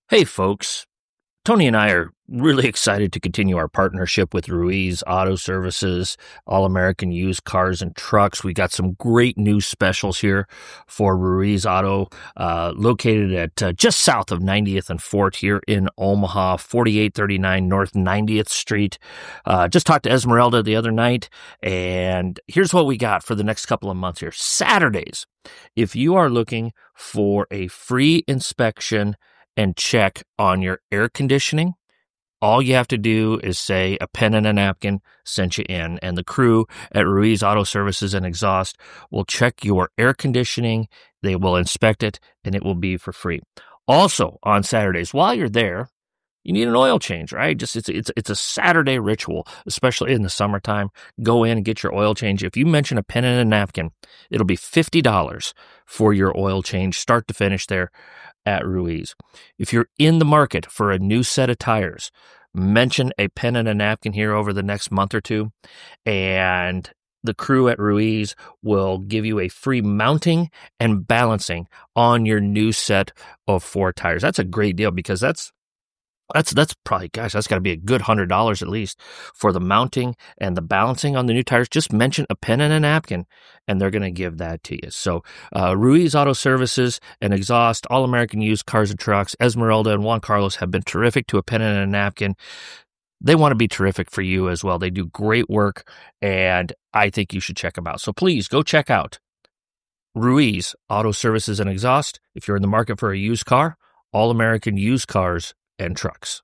Hey, folks. Tony and I are really excited to continue our partnership with Ruiz Auto Services, All American Used Cars and Trucks. We got some great new specials here for Ruiz Auto, located at just south of 90th and Fort here in Omaha, 4839 North 90th Street. Just talked to Esmeralda the other night, and here's what we got for the next couple of months here. Saturdays, if you are looking for a free inspection and check on your air conditioning, all you have to do is say a pen and a napkin sent you in, and the crew at Ruiz Auto Services and Exhaust will check your air conditioning. They will inspect it, and it will be for free. Also, on Saturdays, while you're there, you need an oil change, right? It's a Saturday ritual, especially in the summertime. Go in and get your oil change. If you mention a pen and a napkin, it'll be $50 for your oil change, start to finish there at Ruiz. If you're in the market for a new set of tires, mention a pen and a napkin here over the next month or two, and the crew at Ruiz will give you a free mounting and balancing on your new set of 4 tires. That's a great deal because that's probably, gosh, that's got to be a good $100 at least for the mounting and the balancing on the new tires. Just mention a pen and a napkin, and they're going to give that to you. So Ruiz Auto Services and Exhaust, All American Used Cars and Trucks, Esmeralda and Juan Carlos have been terrific to a pen and a napkin. They want to be terrific for you as well. They do great work, and I think you should check them out. So please go check out Ruiz Auto Services and Exhaust if you're in the market for a used car, All American Used Cars and Trucks.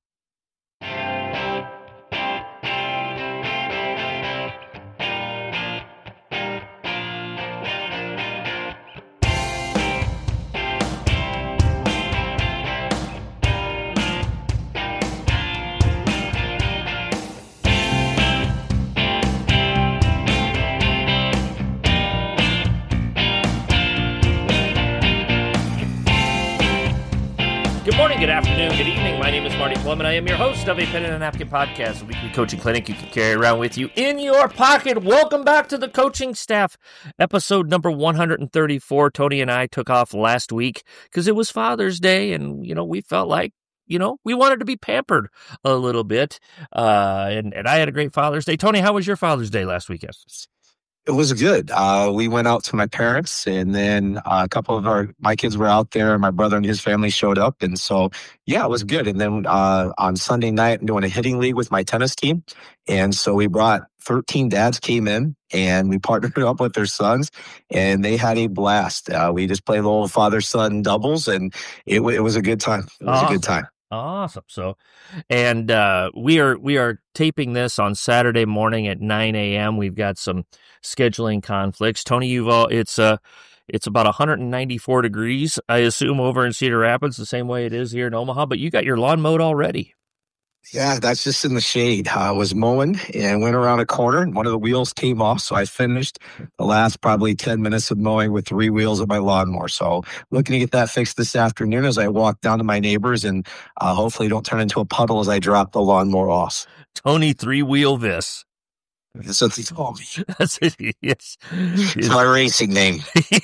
Good morning, good afternoon, good evening. My name is Marty Plum, and I am your host of a Pen and a Napkin podcast, a weekly coaching clinic you can carry around with you in your pocket. Welcome back to the coaching staff, episode number 134. Tony and I took off last week because it was Father's Day, and, we felt like, we wanted to be pampered a little bit, and I had a great Father's Day. Tony, how was your Father's Day last weekend? It was good. We went out to my parents, and then a couple of my kids were out there. My brother and his family showed up, and so it was good. And then on Sunday night, I'm doing a hitting league with my tennis team, and so we brought 13 dads came in, and we partnered up with their sons, and they had a blast. We just played little father-son doubles, and it was a good time. It was a good time. Awesome. So, and we are taping this on Saturday morning at 9 a.m. We've got some scheduling conflicts. Tony, it's about 194 degrees, I assume, over in Cedar Rapids, the same way it is here in Omaha, but you got your lawn mowed already. Yeah, that's just in the shade. I was mowing and went around a corner, and one of the wheels came off, so I finished the last probably 10 minutes of mowing with 3 wheels of my lawnmower. So looking to get that fixed this afternoon as I walk down to my neighbors, and hopefully don't turn into a puddle as I drop the lawnmower off. Tony Three-Wheel Vis. That's what they call me. That's it. Yes. It's my racing name.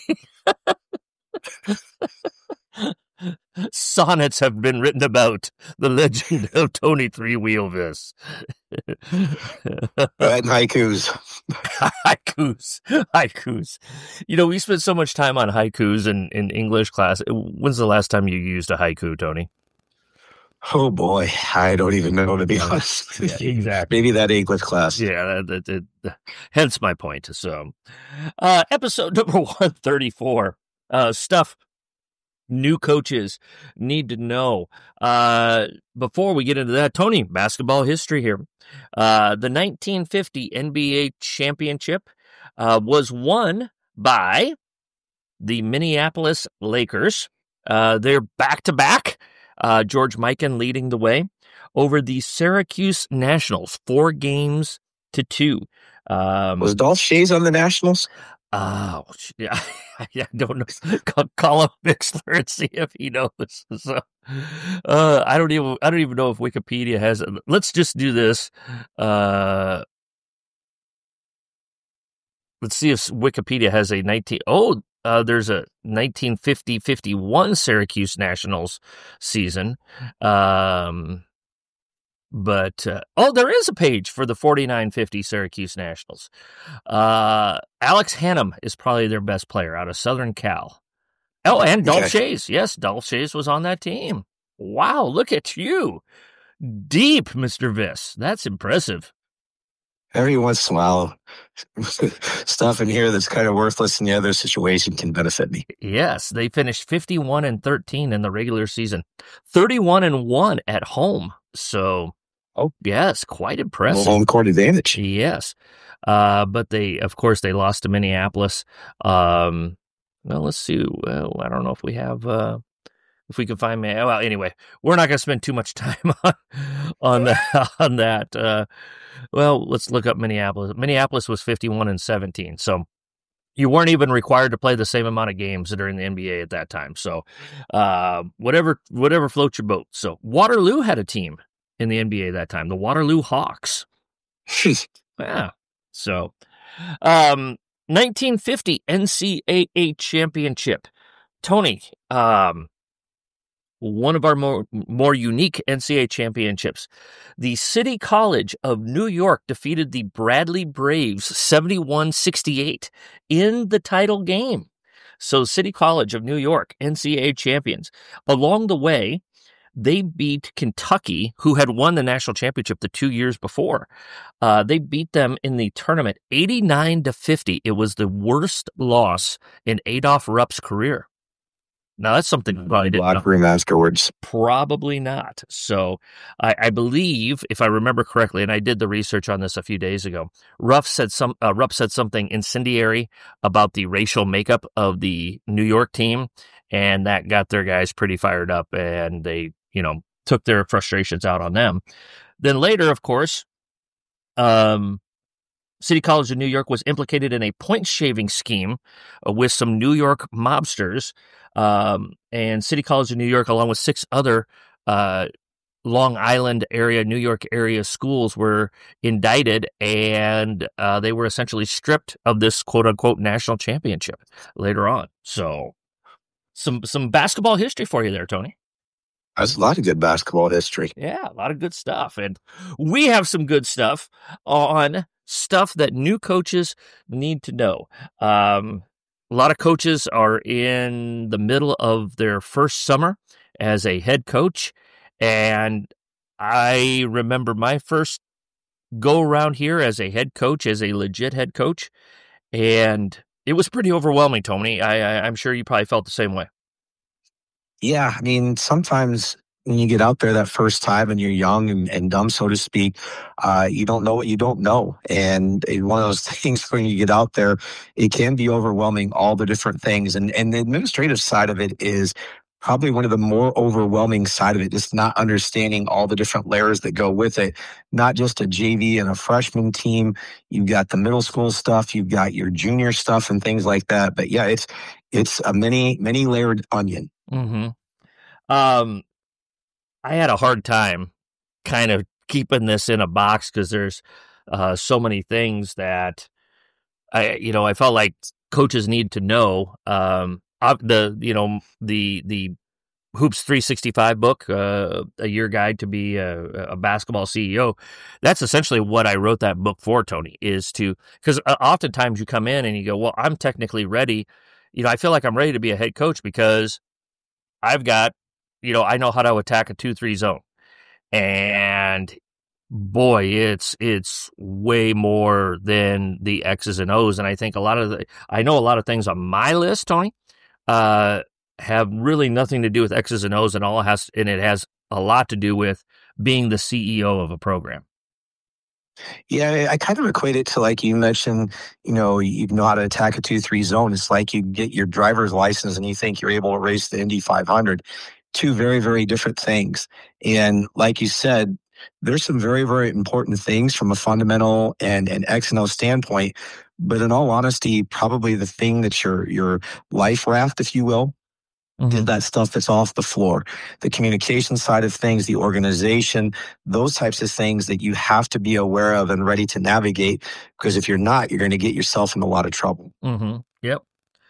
Sonnets have been written about the legend of Tony Three-Wheel Vis. And haikus. Haikus. We spent so much time on haikus in English class. When's the last time you used a haiku, Tony? Oh boy, I don't even know, to be honest. Yeah, exactly. Maybe that English class. Yeah, hence my point. So, episode number 134, stuff new coaches need to know. Before we get into that, Tony, basketball history here. The 1950 NBA championship was won by the Minneapolis Lakers. They're back-to-back. George Mikan leading the way over the Syracuse Nationals, 4-2. Was Dolph Schayes on the Nationals? Oh, yeah, I don't know. Call up Mixler and see if he knows. So, I don't even know if Wikipedia has it. Let's just do this. Let's see if Wikipedia has a 19. Oh, There's a 1950-51 Syracuse Nationals season. But there is a page for the 49-50 Syracuse Nationals. Alex Hannum is probably their best player out of Southern Cal. Oh, and Dolph Schayes. Yes, Dolph Schayes was on that team. Wow, look at you. Deep, Mr. Viss. That's impressive. Every once in a while, stuff in here that's kind of worthless in the other situation can benefit me. Yes, they finished 51-13 in the regular season, 31-1 at home. So, yes, quite impressive. Home court advantage. Yes, but they lost to Minneapolis. Well, let's see. Well, I don't know if we have. If we can find me. Well, anyway, we're not going to spend too much time on that. Well, let's look up Minneapolis. Minneapolis was 51-17, so you weren't even required to play the same amount of games during the NBA at that time. So, whatever floats your boat. So, Waterloo had a team in the NBA that time, the Waterloo Hawks. Yeah. So, 1950 NCAA championship. Tony, one of our more unique NCAA championships. The City College of New York defeated the Bradley Braves 71-68 in the title game. So City College of New York, NCAA champions. Along the way, they beat Kentucky, who had won the national championship the 2 years before. They beat them in the tournament 89-50. It was the worst loss in Adolph Rupp's career. Now, that's something you probably didn't know. Locker room afterwards. Probably not. So I believe, if I remember correctly, and I did the research on this a few days ago, Rupp said something incendiary about the racial makeup of the New York team, and that got their guys pretty fired up, and they, took their frustrations out on them. Then later, of course, City College of New York was implicated in a point-shaving scheme with some New York mobsters, and City College of New York, along with 6 other Long Island area, New York area schools, were indicted, and they were essentially stripped of this quote-unquote national championship later on. So, some basketball history for you there, Tony. That's a lot of good basketball history. Yeah, a lot of good stuff. And we have some good stuff on stuff that new coaches need to know. A lot of coaches are in the middle of their first summer as a head coach. And I remember my first go around here as a head coach, as a legit head coach. And it was pretty overwhelming, Tony. I'm sure you probably felt the same way. Yeah, I mean, sometimes when you get out there that first time and you're young and dumb, so to speak, you don't know what you don't know. And one of those things when you get out there, it can be overwhelming, all the different things. And the administrative side of it is probably one of the more overwhelming side of it, just not understanding all the different layers that go with it. Not just a JV and a freshman team. You've got the middle school stuff. You've got your junior stuff and things like that. But yeah, it's a many layered onion. Mm-hmm. I had a hard time kind of keeping this in a box because there's so many things that I felt like coaches need to know. The Hoops 365 book, A Year Guide to Be a Basketball CEO. That's essentially what I wrote that book for, Tony, is because oftentimes you come in and you go, well, I'm technically ready. I feel like I'm ready to be a head coach because I've got, I know how to attack a 2-3 zone. And boy, it's way more than the X's and O's. And I think I know a lot of things on my list, Tony, have really nothing to do with X's and O's, and it has a lot to do with being the CEO of a program. Yeah, I kind of equate it to, like you mentioned, you know how to attack a 2-3 zone. It's like you get your driver's license and you think you're able to race the Indy 500. Two very, very different things. And like you said, there's some very, very important things from a fundamental and an X and O standpoint. But in all honesty, probably the thing that's your life raft, if you will, is that stuff that's off the floor. The communication side of things, the organization, those types of things that you have to be aware of and ready to navigate. Because if you're not, you're going to get yourself in a lot of trouble. Mm-hmm. Yep.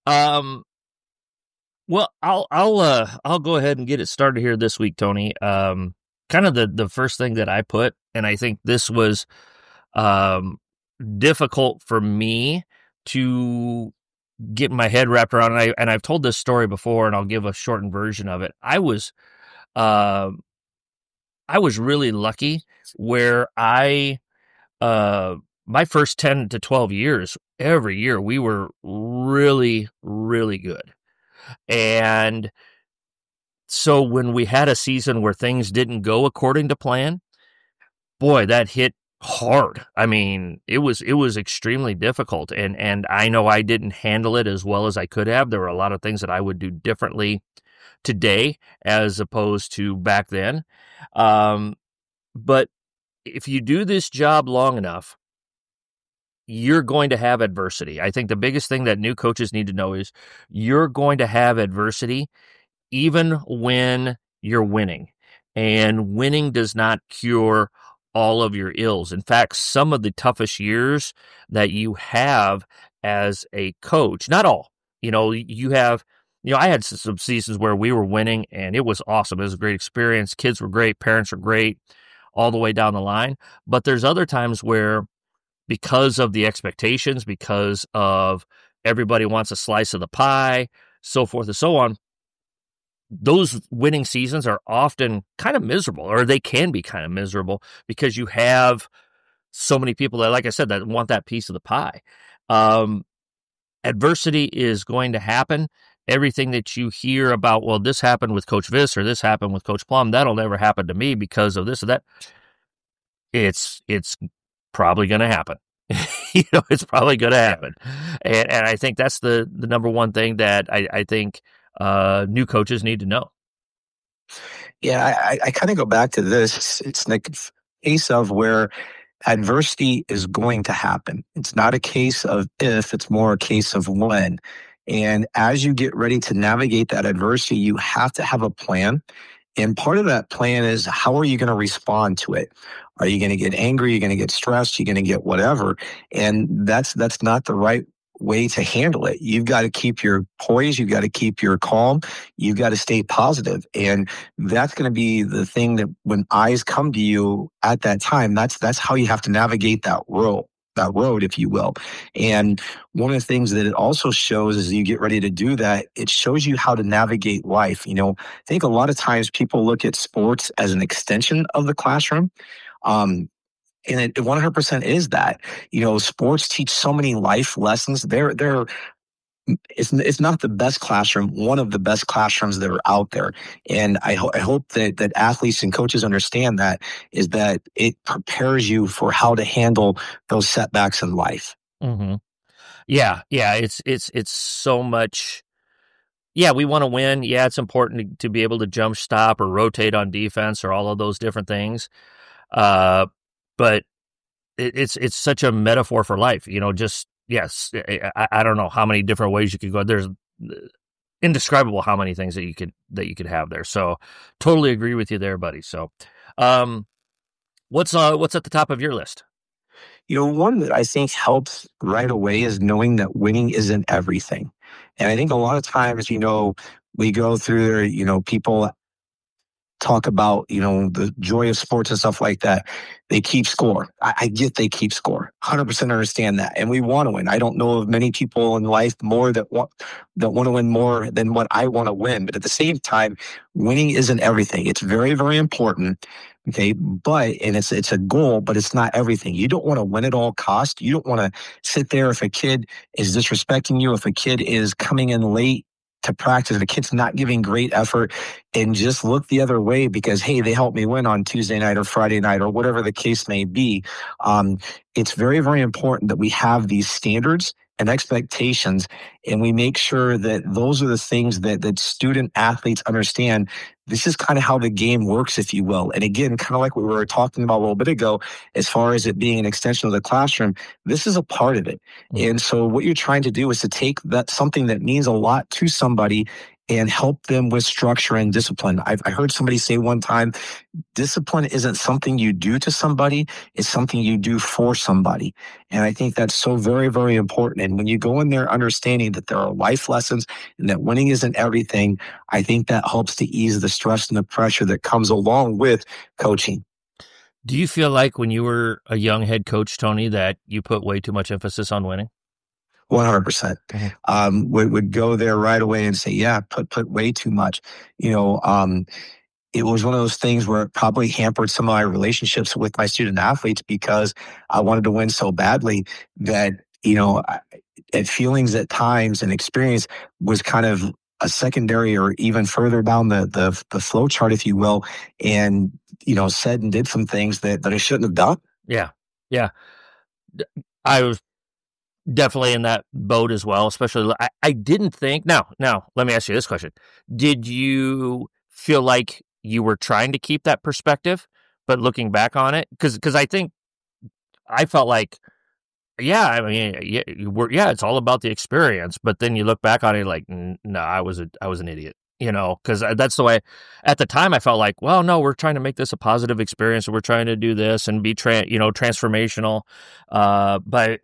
Um, well, I'll go ahead and get it started here this week, Tony. Kind of the first thing that I put, and I think this was um difficult for me to get my head wrapped around. And I've told this story before, and I'll give a shortened version of it. Uh, I was really lucky where uh, my first 10 to 12 years, every year we were really, really good. And so when we had a season where things didn't go according to plan, boy, that hit hard. I mean, it was extremely difficult, and I know I didn't handle it as well as I could have. There were a lot of things that I would do differently today as opposed to back then. Um, but if you do this job long enough, you're going to have adversity. I think the biggest thing that new coaches need to know is you're going to have adversity even when you're winning. And winning does not cure all of your ills. In fact, some of the toughest years that you have as a coach, not all, I had some seasons where we were winning and it was awesome. It was a great experience. Kids were great. Parents were great all the way down the line. But there's other times where, because of the expectations, because of everybody wants a slice of the pie, so forth and so on, those winning seasons are often kind of miserable, or they can be kind of miserable because you have so many people that, like I said, that want that piece of the pie. Adversity is going to happen. Everything that you hear about, well, this happened with Coach Viss or this happened with Coach Plum, that'll never happen to me because of this or that. It's probably going to happen. It's probably going to happen. And I think that's the number one thing that I think new coaches need to know. Yeah, I kind of go back to this. It's the case of where adversity is going to happen. It's not a case of if, it's more a case of when. And as you get ready to navigate that adversity, you have to have a plan. And part of that plan is, how are you going to respond to it? Are you going to get angry? Are you going to get stressed? You're going to get whatever. And that's not the right way to handle it. You've got to keep your poise. You've got to keep your calm. You've got to stay positive. And that's going to be the thing that when eyes come to you at that time, that's how you have to navigate that road, if you will. And one of the things that it also shows as you get ready to do that, it shows you how to navigate life. I think a lot of times people look at sports as an extension of the classroom. And it 100% is that. Sports teach so many life lessons. It's not the best classroom, one of the best classrooms that are out there. And I hope that athletes and coaches understand that, is that it prepares you for how to handle those setbacks in life. Mm-hmm. Yeah. It's so much. Yeah, we want to win. Yeah, it's important to be able to jump stop or rotate on defense or all of those different things. But it's such a metaphor for life, just, yes, I don't know how many different ways you could go. There's indescribable how many things that you could have there. So totally agree with you there, buddy. So, what's at the top of your list? One that I think helps right away is knowing that winning isn't everything. And I think a lot of times, we go through there, people talk about, the joy of sports and stuff like that. They keep score. I get they keep score. 100% understand that. And we want to win. I don't know of many people in life more that want to win more than what I want to win. But at the same time, winning isn't everything. It's very, very important. Okay. And it's a goal, but it's not everything. You don't want to win at all costs. You don't want to sit there if a kid is disrespecting you, if a kid is coming in late to practice, the kid's not giving great effort, and just look the other way because, hey, they helped me win on Tuesday night or Friday night or whatever the case may be. It's very, very important that we have these standards and expectations, and we make sure that those are the things that student athletes understand. This is kind of how the game works, if you will. And again, kind of like we were talking about a little bit ago, as far as it being an extension of the classroom, this is a part of it. Mm-hmm. And so what you're trying to do is to take that something that means a lot to somebody and help them with structure and discipline. I heard somebody say one time, discipline isn't something you do to somebody, it's something you do for somebody. And I think that's so very, very important. And when you go in there understanding that there are life lessons and that winning isn't everything, I think that helps to ease the stress and the pressure that comes along with coaching. Do you feel like when you were a young head coach, Tony, that you put way too much emphasis on winning? 100%. Would go there right away and say, yeah, put way too much. You know, it was one of those things where it probably hampered some of my relationships with my student athletes because I wanted to win so badly that, at feelings at times and experience was kind of a secondary or even further down the flow chart, if you will, and, said and did some things that I shouldn't have done. Yeah. Yeah. I was definitely in that boat as well, especially I didn't think. Now, let me ask you this question. Did you feel like you were trying to keep that perspective, but looking back on it? Because I think I felt like, yeah, I mean, yeah, it's all about the experience. But then you look back on it like, no, I was an idiot, because that's the way. At the time, I felt like, well, no, we're trying to make this a positive experience. We're trying to do this and be transformational. But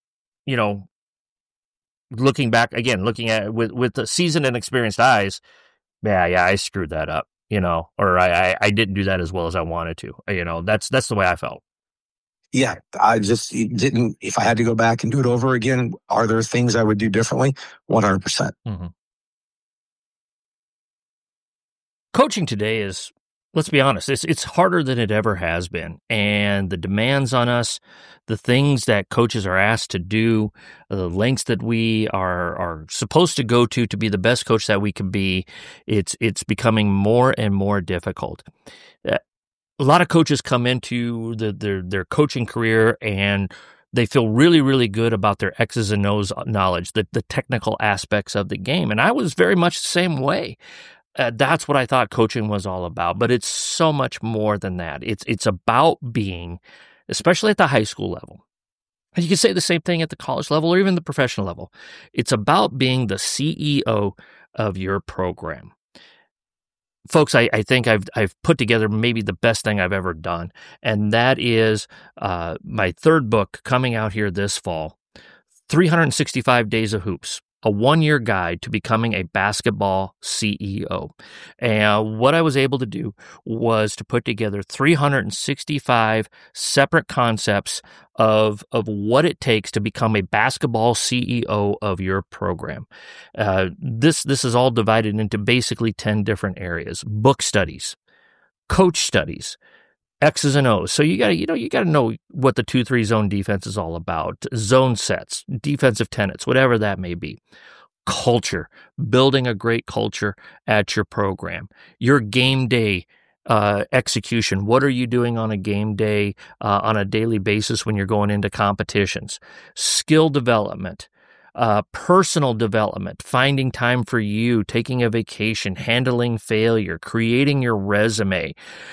looking back again, looking at it with the seasoned and experienced eyes, yeah, I screwed that up, or I didn't do that as well as I wanted to. That's the way I felt. Yeah, I just didn't. If I had to go back and do it over again, are there things I would do differently? 100%. Mm-hmm. Coaching today is, let's be honest, it's harder than it ever has been. And the demands on us, the things that coaches are asked to do, the lengths that we are supposed to go to be the best coach that we can be, it's becoming more and more difficult. A lot of coaches come into their coaching career and they feel really, really good about their X's and O's knowledge, the technical aspects of the game. And I was very much the same way. That's what I thought coaching was all about, but it's so much more than that. It's about being, especially at the high school level, and you can say the same thing at the college level or even the professional level. It's about being the CEO of your program. Folks, I think I've put together maybe the best thing I've ever done, and that is my third book coming out here this fall, 365 Days of Hoops. A 1-year guide to becoming a basketball CEO. And what I was able to do was to put together 365 separate concepts of what it takes to become a basketball CEO of your program. This is all divided into basically 10 different areas: book studies, coach studies, X's and O's. So you got to know what the 2-3 zone defense is all about. Zone sets, defensive tenets, whatever that may be. Culture, building a great culture at your program. Your game day execution. What are you doing on a game day, on a daily basis when you're going into competitions? Skill development. Personal development, finding time for you, taking a vacation, handling failure, creating your resume,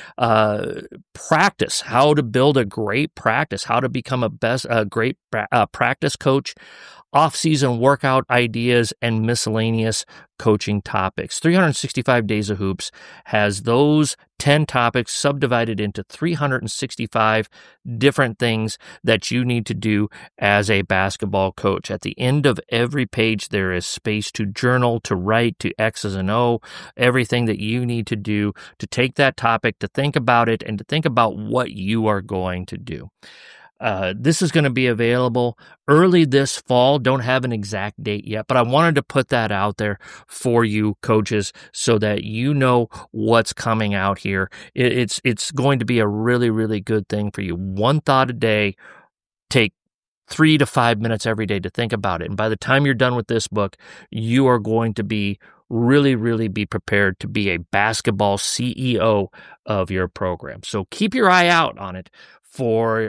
practice, how to build a great practice, how to become a great practice coach, off-season workout ideas, and miscellaneous coaching topics. 365 Days of Hoops has those 10 topics subdivided into 365 different things that you need to do as a basketball coach. At the end of every page, there is space to journal, to write, to X's and O, everything that you need to do to take that topic, to think about it, and to think about what you are going to do. This is going to be available early this fall. Don't have an exact date yet, but I wanted to put that out there for you coaches so that you know what's coming out here. It's going to be a really, really good thing for you. One thought a day. Take 3 to 5 minutes every day to think about it. And by the time you're done with this book, you are going to be really, really be prepared to be a basketball CEO of your program. So keep your eye out on it for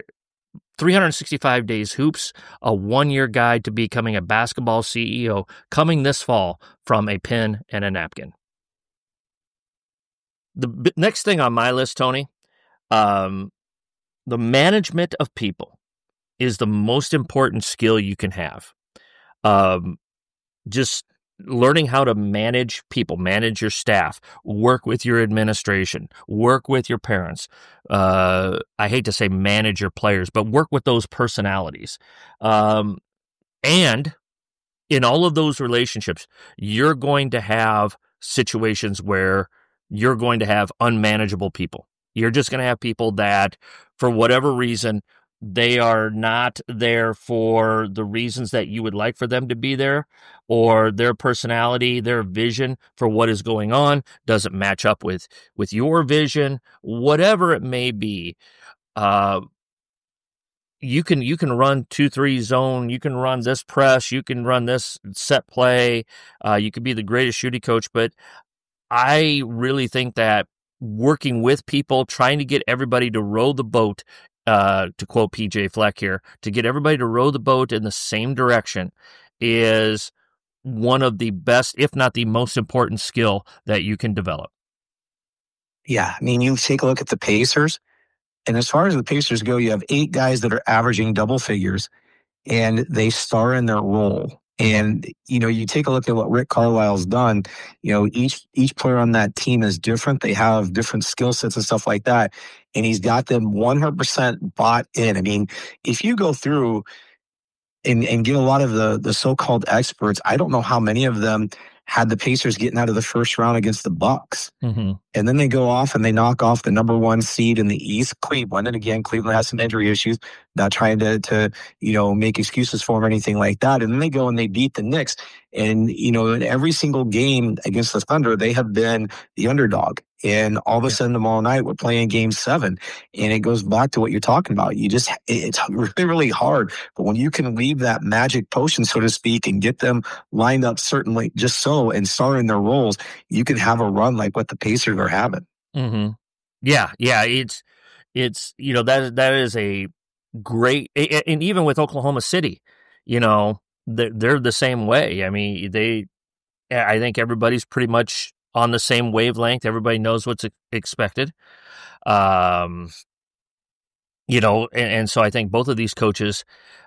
365 Days Hoops, a 1-year guide to becoming a basketball CEO, coming this fall from a pen and a napkin. The next thing on my list, Tony, the management of people is the most important skill you can have. Just learning how to manage people, manage your staff, work with your administration, work with your parents. I hate to say manage your players, but work with those personalities. And in all of those relationships, you're going to have situations where you're going to have unmanageable people. You're just going to have people that, for whatever reason, they are not there for the reasons that you would like for them to be there, or their personality, their vision for what is going on doesn't match up with your vision, whatever it may be. You can run 2-3 zone, you can run this press, you can run this set play, you could be the greatest shooting coach, but I really think that working with people, trying to get everybody to row the boat, to quote PJ Fleck here, to get everybody to row the boat in the same direction is one of the best, if not the most important skill that you can develop. Yeah, I mean, you take a look at the Pacers, and as far as the Pacers go, you have 8 guys that are averaging double figures, and they star in their role. And, you take a look at what Rick Carlisle's done. Each player on that team is different. They have different skill sets and stuff like that. And he's got them 100% bought in. I mean, if you go through and get a lot of the so-called experts, I don't know how many of them had the Pacers getting out of the first round against the Bucks. Mm-hmm. And then they go off and they knock off the number 1 seed in the East, Cleveland. And again, Cleveland has some injury issues, not trying to make excuses for them or anything like that. And then they go and they beat the Knicks. And, in every single game against the Thunder, they have been the underdog. And all of a sudden, tomorrow night, we're playing Game 7. And it goes back to what you're talking about. It's really, really hard. But when you can leave that magic potion, so to speak, and get them lined up certainly just so and star in their roles, you can have a run like what the Pacers are having. Mm-hmm. Yeah. It's that is a great, and even with Oklahoma City, they're the same way. I mean, I think everybody's pretty much on the same wavelength. Everybody knows what's expected. And so I think both these coaches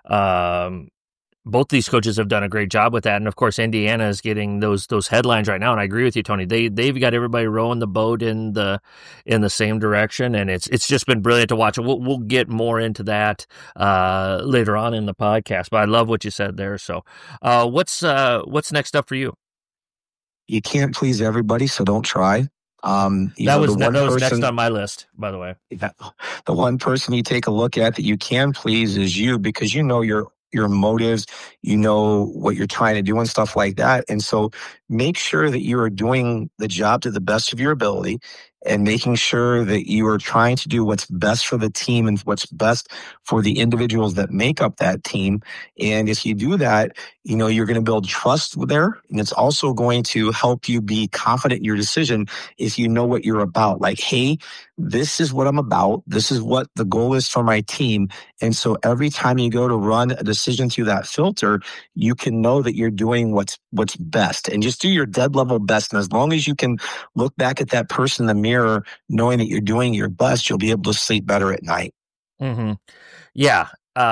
have done a great job with that. And of course, Indiana is getting those headlines right now. And I agree with you, Tony. They've got everybody rowing the boat in the same direction. And it's just been brilliant to watch. We'll get more into that later on in the podcast, but I love what you said there. So, what's next up for you? You can't please everybody, so don't try. That was next on my list, by the way. Yeah, the one person you take a look at that you can please is you, because your motives, what you're trying to do and stuff like that. And so make sure that you are doing the job to the best of your ability and making sure that you are trying to do what's best for the team and what's best for the individuals that make up that team. And if you do that, you're going to build trust there. And it's also going to help you be confident in your decision if you know what you're about. Like, hey, this is what I'm about. This is what the goal is for my team. And so every time you go to run a decision through that filter, you can know that you're doing what's best, and just do your dead level best. And as long as you can look back at that person in the mirror, knowing that you're doing your best, you'll be able to sleep better at night. Mm-hmm. Yeah.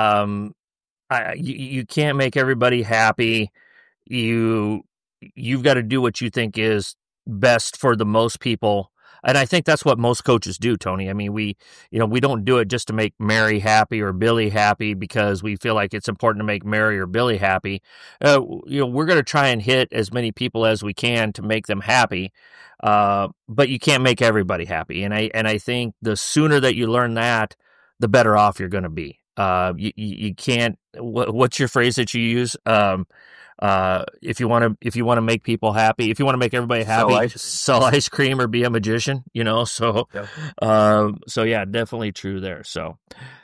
You can't make everybody happy. You've got to do what you think is best for the most people. And I think that's what most coaches do, Tony. I mean, we don't do it just to make Mary happy or Billy happy because we feel like it's important to make Mary or Billy happy. We're going to try and hit as many people as we can to make them happy. But you can't make everybody happy. And I think the sooner that you learn that, the better off you're going to be. You can't, what's your phrase that you use? If you want to make people happy, if you want to make everybody happy, sell ice cream or be a magician, so, yeah. So yeah, definitely true there. So,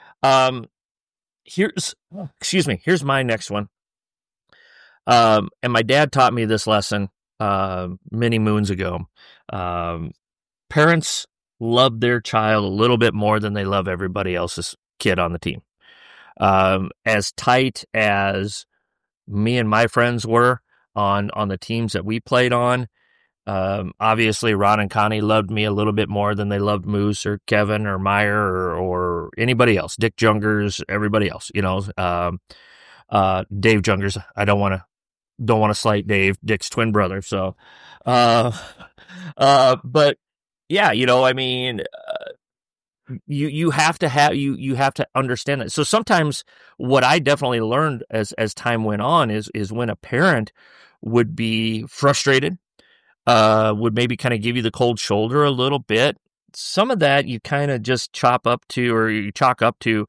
here's my next one. And my dad taught me this lesson, many moons ago. Parents love their child a little bit more than they love everybody else's kid on the team. As tight as me and my friends were on the teams that we played on, obviously Ron and Connie loved me a little bit more than they loved Moose or Kevin or Meyer or anybody else, Dick Jungers, everybody else, Dave Jungers. I don't want to don't want to slight Dave, Dick's twin brother. So, uh, but yeah, I mean, you have to you have to understand that. So sometimes what I definitely learned as time went on is when a parent would be frustrated, would maybe kind of give you the cold shoulder a little bit. Some of that you kind of just chalk up to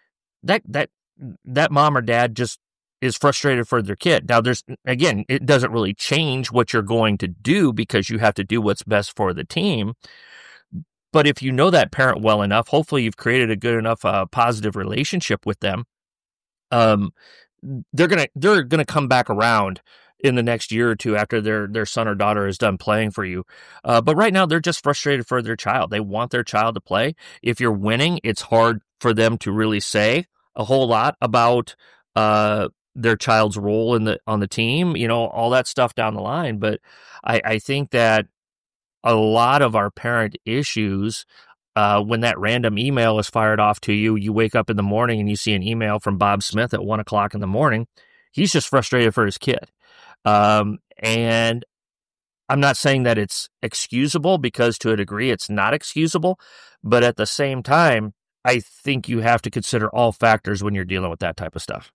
that mom or dad just is frustrated for their kid. Now, it doesn't really change what you're going to do because you have to do what's best for the team. But if you know that parent well enough, hopefully you've created a good enough positive relationship with them. They're gonna come back around in the next year or two after their son or daughter is done playing for you. But right now they're just frustrated for their child. They want their child to play. If you're winning, it's hard for them to really say a whole lot about their child's role on the team, all that stuff down the line. But I think that a lot of our parent issues, when that random email is fired off to you, you wake up in the morning and you see an email from Bob Smith at 1:00 in the morning. He's just frustrated for his kid. And I'm not saying that it's excusable, because to a degree it's not excusable, but at the same time, I think you have to consider all factors when you're dealing with that type of stuff.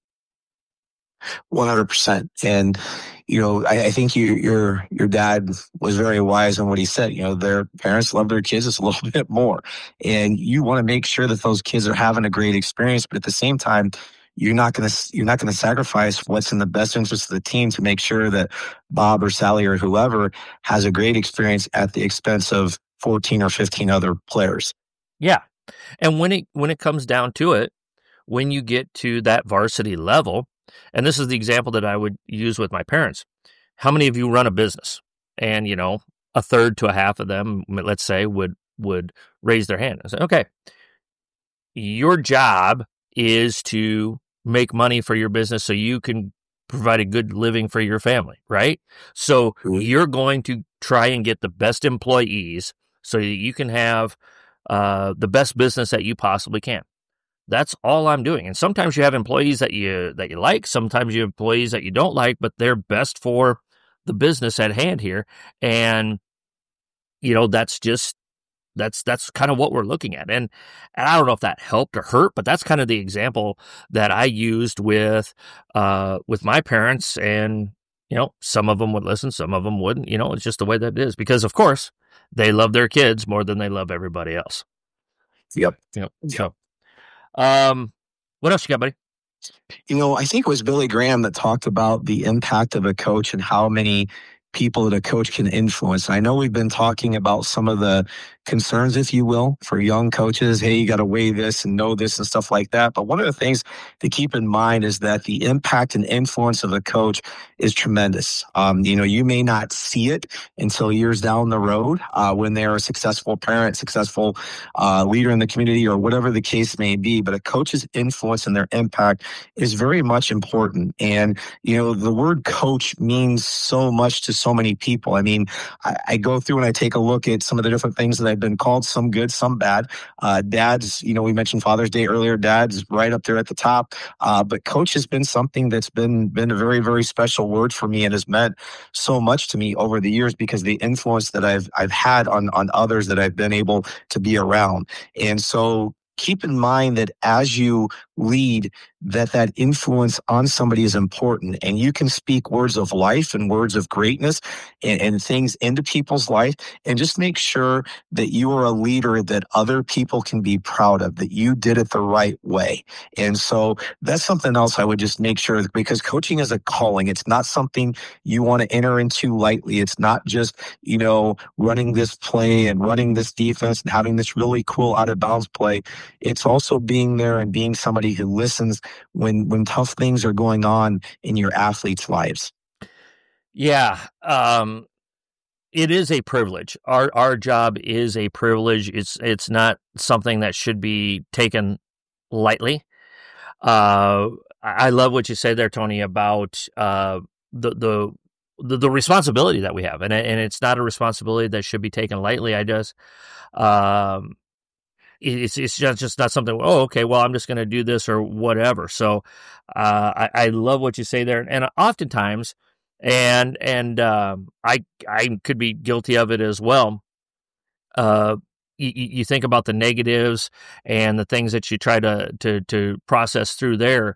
100%. And, I think your dad was very wise in what he said. Their parents love their kids just a little bit more. And you want to make sure that those kids are having a great experience. But at the same time, you're not going to sacrifice what's in the best interest of the team to make sure that Bob or Sally or whoever has a great experience at the expense of 14 or 15 other players. Yeah. And when it comes down to it, when you get to that varsity level, and this is the example that I would use with my parents. How many of you run a business? And, a third to a half of them, let's say, would raise their hand and say, okay, your job is to make money for your business so you can provide a good living for your family, right? So you're going to try and get the best employees so that you can have the best business that you possibly can. That's all I'm doing. And sometimes you have employees that you like, sometimes you have employees that you don't like, but they're best for the business at hand here. And, that's kind of what we're looking at. And I don't know if that helped or hurt, but that's kind of the example that I used with my parents. And, some of them would listen, some of them wouldn't. It's just the way that it is, because of course they love their kids more than they love everybody else. Yep. So, what else you got, buddy? I think it was Billy Graham that talked about the impact of a coach and how many people that a coach can influence. And I know we've been talking about some of the concerns, if you will, for young coaches. Hey, you got to weigh this and know this and stuff like that. But one of the things to keep in mind is that the impact and influence of a coach is tremendous. You may not see it until years down the road when they're a successful parent, successful leader in the community, or whatever the case may be. But a coach's influence and their impact is very much important. And, the word coach means so much to so many people. I mean, I go through and I take a look at some of the different things that I've been called, some good, some bad. Dads, we mentioned Father's Day earlier. Dad's right up there at the top. But coach has been something that's been a very, very special word for me and has meant so much to me over the years because of the influence that I've had on others that I've been able to be around. And so keep in mind that as you lead, that influence on somebody is important, and you can speak words of life and words of greatness and things into people's life, and just make sure that you are a leader that other people can be proud of, that you did it the right way. And so that's something else I would just make sure, because coaching is a calling. It's not something you want to enter into lightly. It's not just, running this play and running this defense and having this really cool out of bounds play. It's also being there and being somebody who listens when tough things are going on in your athletes' lives. Yeah. It is a privilege. Our job is a privilege. It's not something that should be taken lightly. I love what you said there, Tony, about the responsibility that we have, and it's not a responsibility that should be taken lightly. It's just not something, oh, okay, well, I'm just going to do this or whatever. So I love what you say there. And oftentimes I could be guilty of it as well. You think about the negatives and the things that you try to process through there,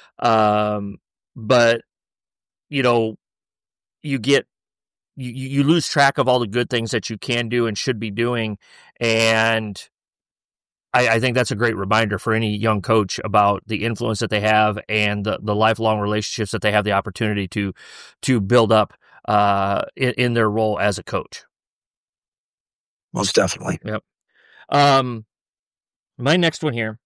but you know you get you lose track of all the good things that you can do and should be doing, and I think that's a great reminder for any young coach about the influence that they have and the lifelong relationships that they have the opportunity to build up in their role as a coach. Most definitely. Yep. My next one here,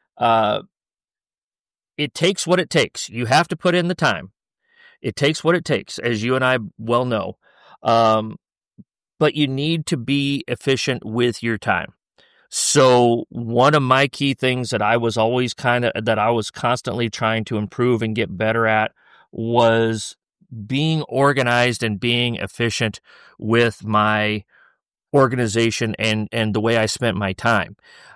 it takes what it takes. You have to put in the time. It takes what it takes, as you and I well know. But you need to be efficient with your time. So one of my key things that I was constantly trying to improve and get better at was being organized and being efficient with my organization and the way I spent my time.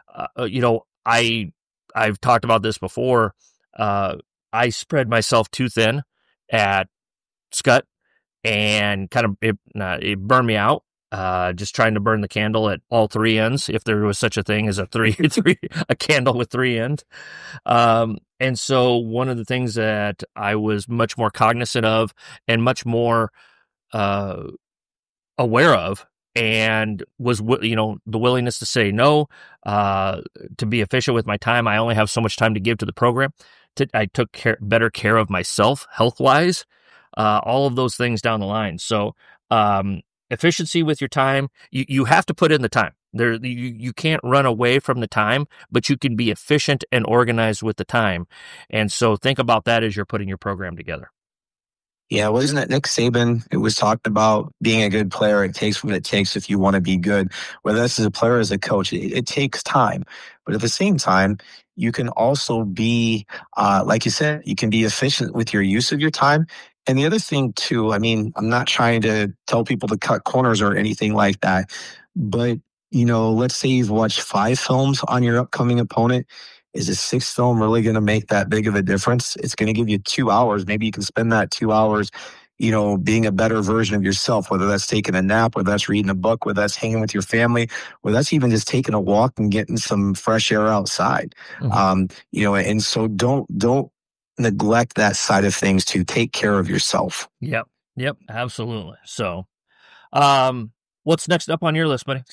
I've talked about this before. I spread myself too thin at Scott, and kind of it burned me out. Just trying to burn the candle at all three ends, if there was such a thing as a candle with three ends. And so one of the things that I was much more cognizant of and much more aware of, and was the willingness to say no, to be efficient with my time. I only have so much time to give to the program. I took better care of myself health wise, all of those things down the line. So efficiency with your time, you have to put in the time. You can't run away from the time, but you can be efficient and organized with the time. And so think about that as you're putting your program together. Yeah, wasn't it Nick Saban? It was talking about being a good player. It takes what it takes if you want to be good. Whether that's as a player or as a coach, it takes time. But at the same time, you can also be, like you said, you can be efficient with your use of your time. And the other thing too, I mean, I'm not trying to tell people to cut corners or anything like that, but let's say you've watched 5 films on your upcoming opponent. Is a 6th film really going to make that big of a difference? It's going to give you 2 hours. Maybe you can spend that 2 hours, being a better version of yourself, whether that's taking a nap, whether that's reading a book, whether that's hanging with your family, whether that's even just taking a walk and getting some fresh air outside. Mm-hmm. And so don't neglect that side of things to take care of yourself. Yep, absolutely. So, what's next up on your list, buddy?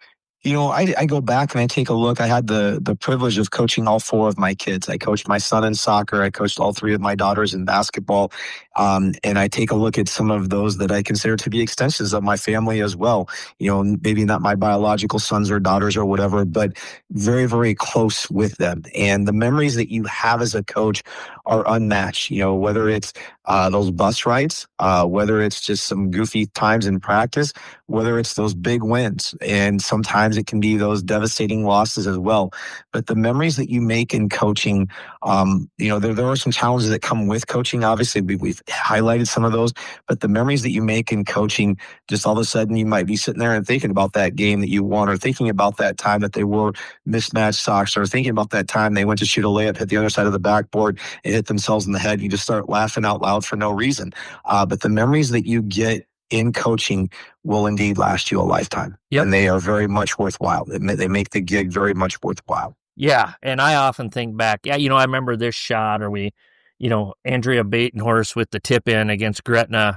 I go back and I take a look. I had the privilege of coaching all 4 of my kids. I coached my son in soccer. I coached all 3 of my daughters in basketball. And I take a look at some of those that I consider to be extensions of my family as well. Maybe not my biological sons or daughters or whatever, but very, very close with them. And the memories that you have as a coach are unmatched. Whether it's those bus rides, whether it's just some goofy times in practice, whether it's those big wins. And sometimes it can be those devastating losses as well. But the memories that you make in coaching, there are some challenges that come with coaching. Obviously, we've highlighted some of those, but the memories that you make in coaching, just all of a sudden you might be sitting there and thinking about that game that you won, or thinking about that time that they wore mismatched socks, or thinking about that time they went to shoot a layup, hit the other side of the backboard, and hit themselves in the head. You just start laughing out loud for no reason. But the memories that you get in coaching will indeed last you a lifetime. Yep. And they are very much worthwhile. They make the gig very much worthwhile. Yeah. And I often think back, I remember this shot, or Andrea Batenhorst with the tip in against Gretna,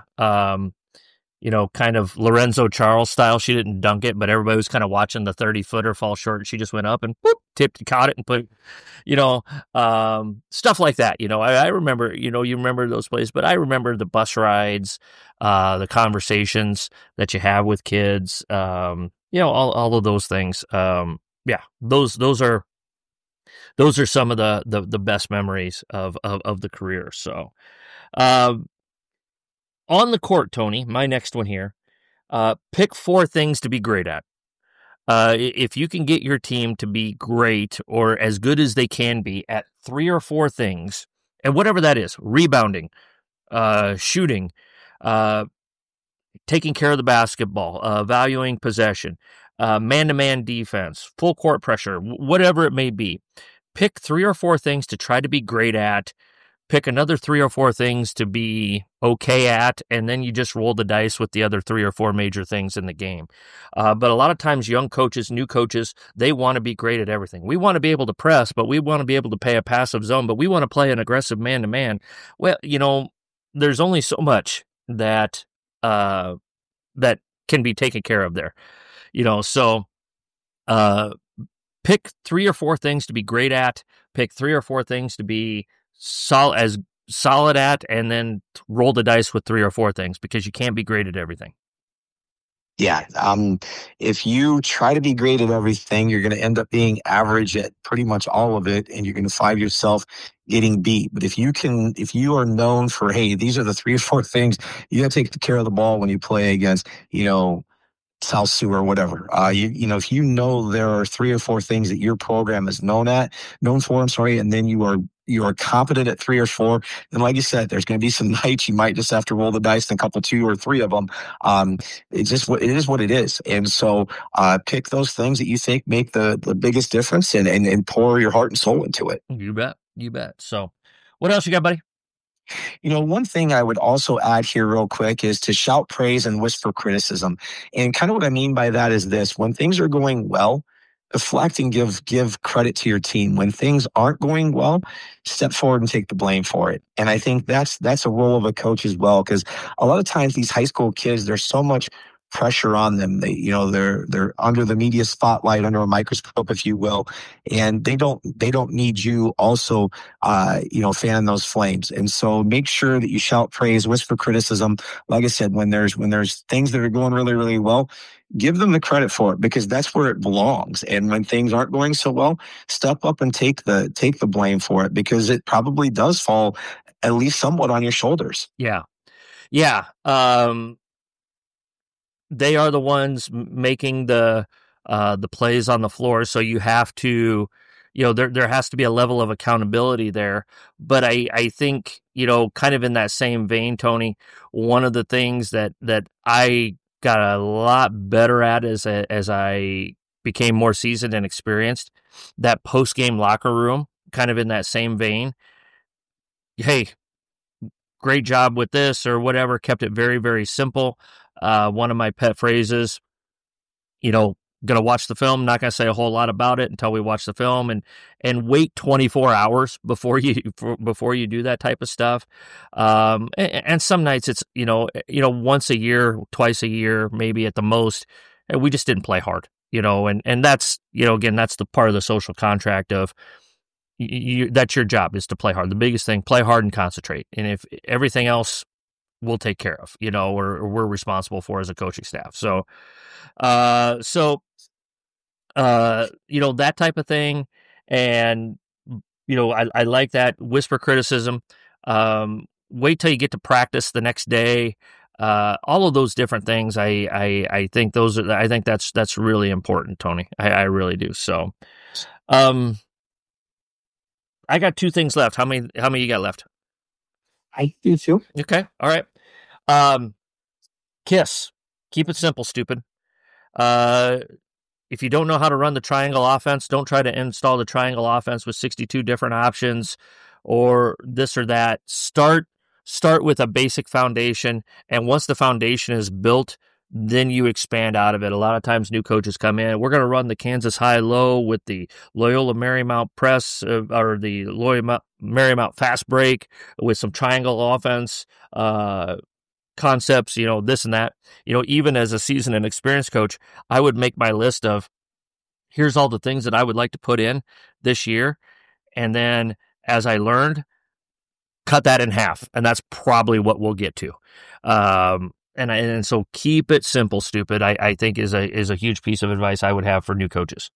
kind of Lorenzo Charles style. She didn't dunk it, but everybody was kind of watching the 30-footer fall short. And she just went up and whoop, tipped, caught it, and put, stuff like that. I remember, you remember those plays, but I remember the bus rides, the conversations that you have with kids, all of those things. Those are some of the best memories of the career. So, on the court, Tony, my next one here, pick 4 things to be great at. If you can get your team to be great or as good as they can be at 3 or 4 things, and whatever that is, rebounding, shooting, taking care of the basketball, valuing possession, man-to-man defense, full court pressure, whatever it may be, pick 3 or 4 things to try to be great at. pick another 3 or 4 things to be okay at, and then you just roll the dice with the other 3 or 4 major things in the game. But a lot of times young coaches, new coaches, they want to be great at everything. We want to be able to press, but we want to be able to play a passive zone, but we want to play an aggressive man-to-man. Well, there's only so much that that can be taken care of there. So pick 3 or 4 things to be great at, pick 3 or 4 things to be solid at, and then roll the dice with 3 or 4 things, because you can't be great at everything. Yeah. If you try to be great at everything, you're going to end up being average at pretty much all of it, and you're going to find yourself getting beat. But if you are known for, hey, these are the 3 or 4 things, you got to take care of the ball when you play against, South Sioux or whatever. If you know there are 3 or 4 things that your program is known for, and then you are competent at 3 or 4. And like you said, there's going to be some nights you might just have to roll the dice in a couple, 2 or 3 of them. It is what it is. And so pick those things that you think make the biggest difference, and pour your heart and soul into it. You bet. So what else you got, buddy? One thing I would also add here real quick is to shout praise and whisper criticism. And kind of what I mean by that is this: when things are going well, deflect and give credit to your team. When things aren't going well, step forward and take the blame for it. And I think that's a role of a coach as well, because a lot of times these high school kids, there's so much pressure on them. They're under the media spotlight, under a microscope, if you will, and they don't need you also fanning those flames. And so make sure that you shout praise, whisper criticism. Like I said, when there's things that are going really, really well, give them the credit for it, because that's where it belongs. And when things aren't going so well, step up and take the blame for it, because it probably does fall at least somewhat on your shoulders. Yeah. They are the ones making the plays on the floor, so you have to, there has to be a level of accountability there. But I think, kind of in that same vein, Tony, one of the things that I got a lot better at as I became more seasoned and experienced, that post-game locker room, kind of in that same vein. Hey, great job with this or whatever, kept it very, very simple. One of my pet phrases, going to watch the film, not going to say a whole lot about it until we watch the film, and wait 24 hours before you do that type of stuff. And some nights it's, once a year, twice a year, maybe at the most, and we just didn't play hard, and that's, again, that's the part of the social contract of that's your job, is to play hard. The biggest thing, play hard and concentrate. And if everything else we'll take care of, or we're responsible for as a coaching staff. So, that type of thing. And, I like that. Whisper criticism. Wait till you get to practice the next day. All of those different things. I think that's really important, Tony. I really do. So, I got 2 things left. How many you got left? I do too. Okay. All right. KISS. Keep it simple, stupid. If you don't know how to run the triangle offense, don't try to install the triangle offense with 62 different options or this or that. Start with a basic foundation, and once the foundation is built, then you expand out of it. A lot of times new coaches come in, we're going to run the Kansas high-low with the Loyola Marymount press or the Loyola Marymount fast break with some triangle offense concepts, this and that. Even as a seasoned and experienced coach, I would make my list of, here's all the things that I would like to put in this year. And then as I learned, cut that in half. And that's probably what we'll get to. And so keep it simple, stupid, I think is a huge piece of advice I would have for new coaches.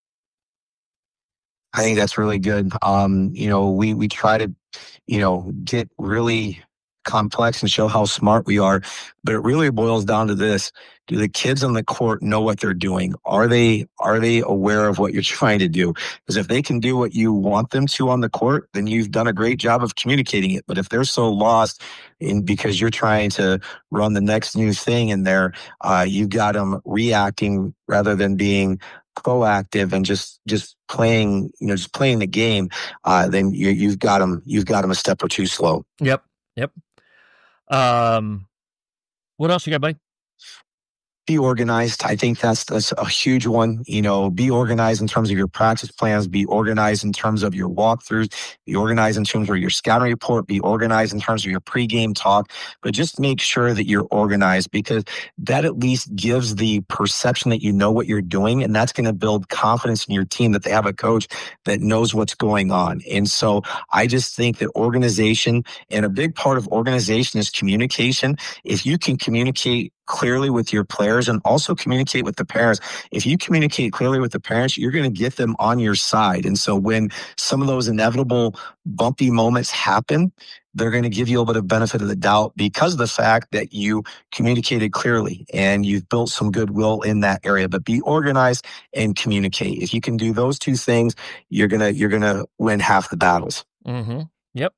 I think that's really good. We try to, get really complex and show how smart we are, but it really boils down to this: do the kids on the court know what they're doing? Are they aware of what you're trying to do? Because if they can do what you want them to on the court, then you've done a great job of communicating it. But if they're so lost because you're trying to run the next new thing in there, you've got them reacting rather than being proactive and just playing, just playing the game, then you've got them a step or two slow. Yep. Yep. What else you got, buddy? Be organized. I think that's a huge one. Be organized in terms of your practice plans. Be organized in terms of your walkthroughs. Be organized in terms of your scouting report. Be organized in terms of your pregame talk. But just make sure that you're organized, because that at least gives the perception that you know what you're doing, and that's going to build confidence in your team that they have a coach that knows what's going on. And so I just think that organization, and a big part of organization is communication. If you can communicate clearly with your players and also communicate with the parents. If you communicate clearly with the parents, you're going to get them on your side. And so when some of those inevitable bumpy moments happen, they're going to give you a little bit of benefit of the doubt because of the fact that you communicated clearly and you've built some goodwill in that area. But be organized and communicate. If you can do those two things, you're gonna win half the battles. Mm-hmm. Yep.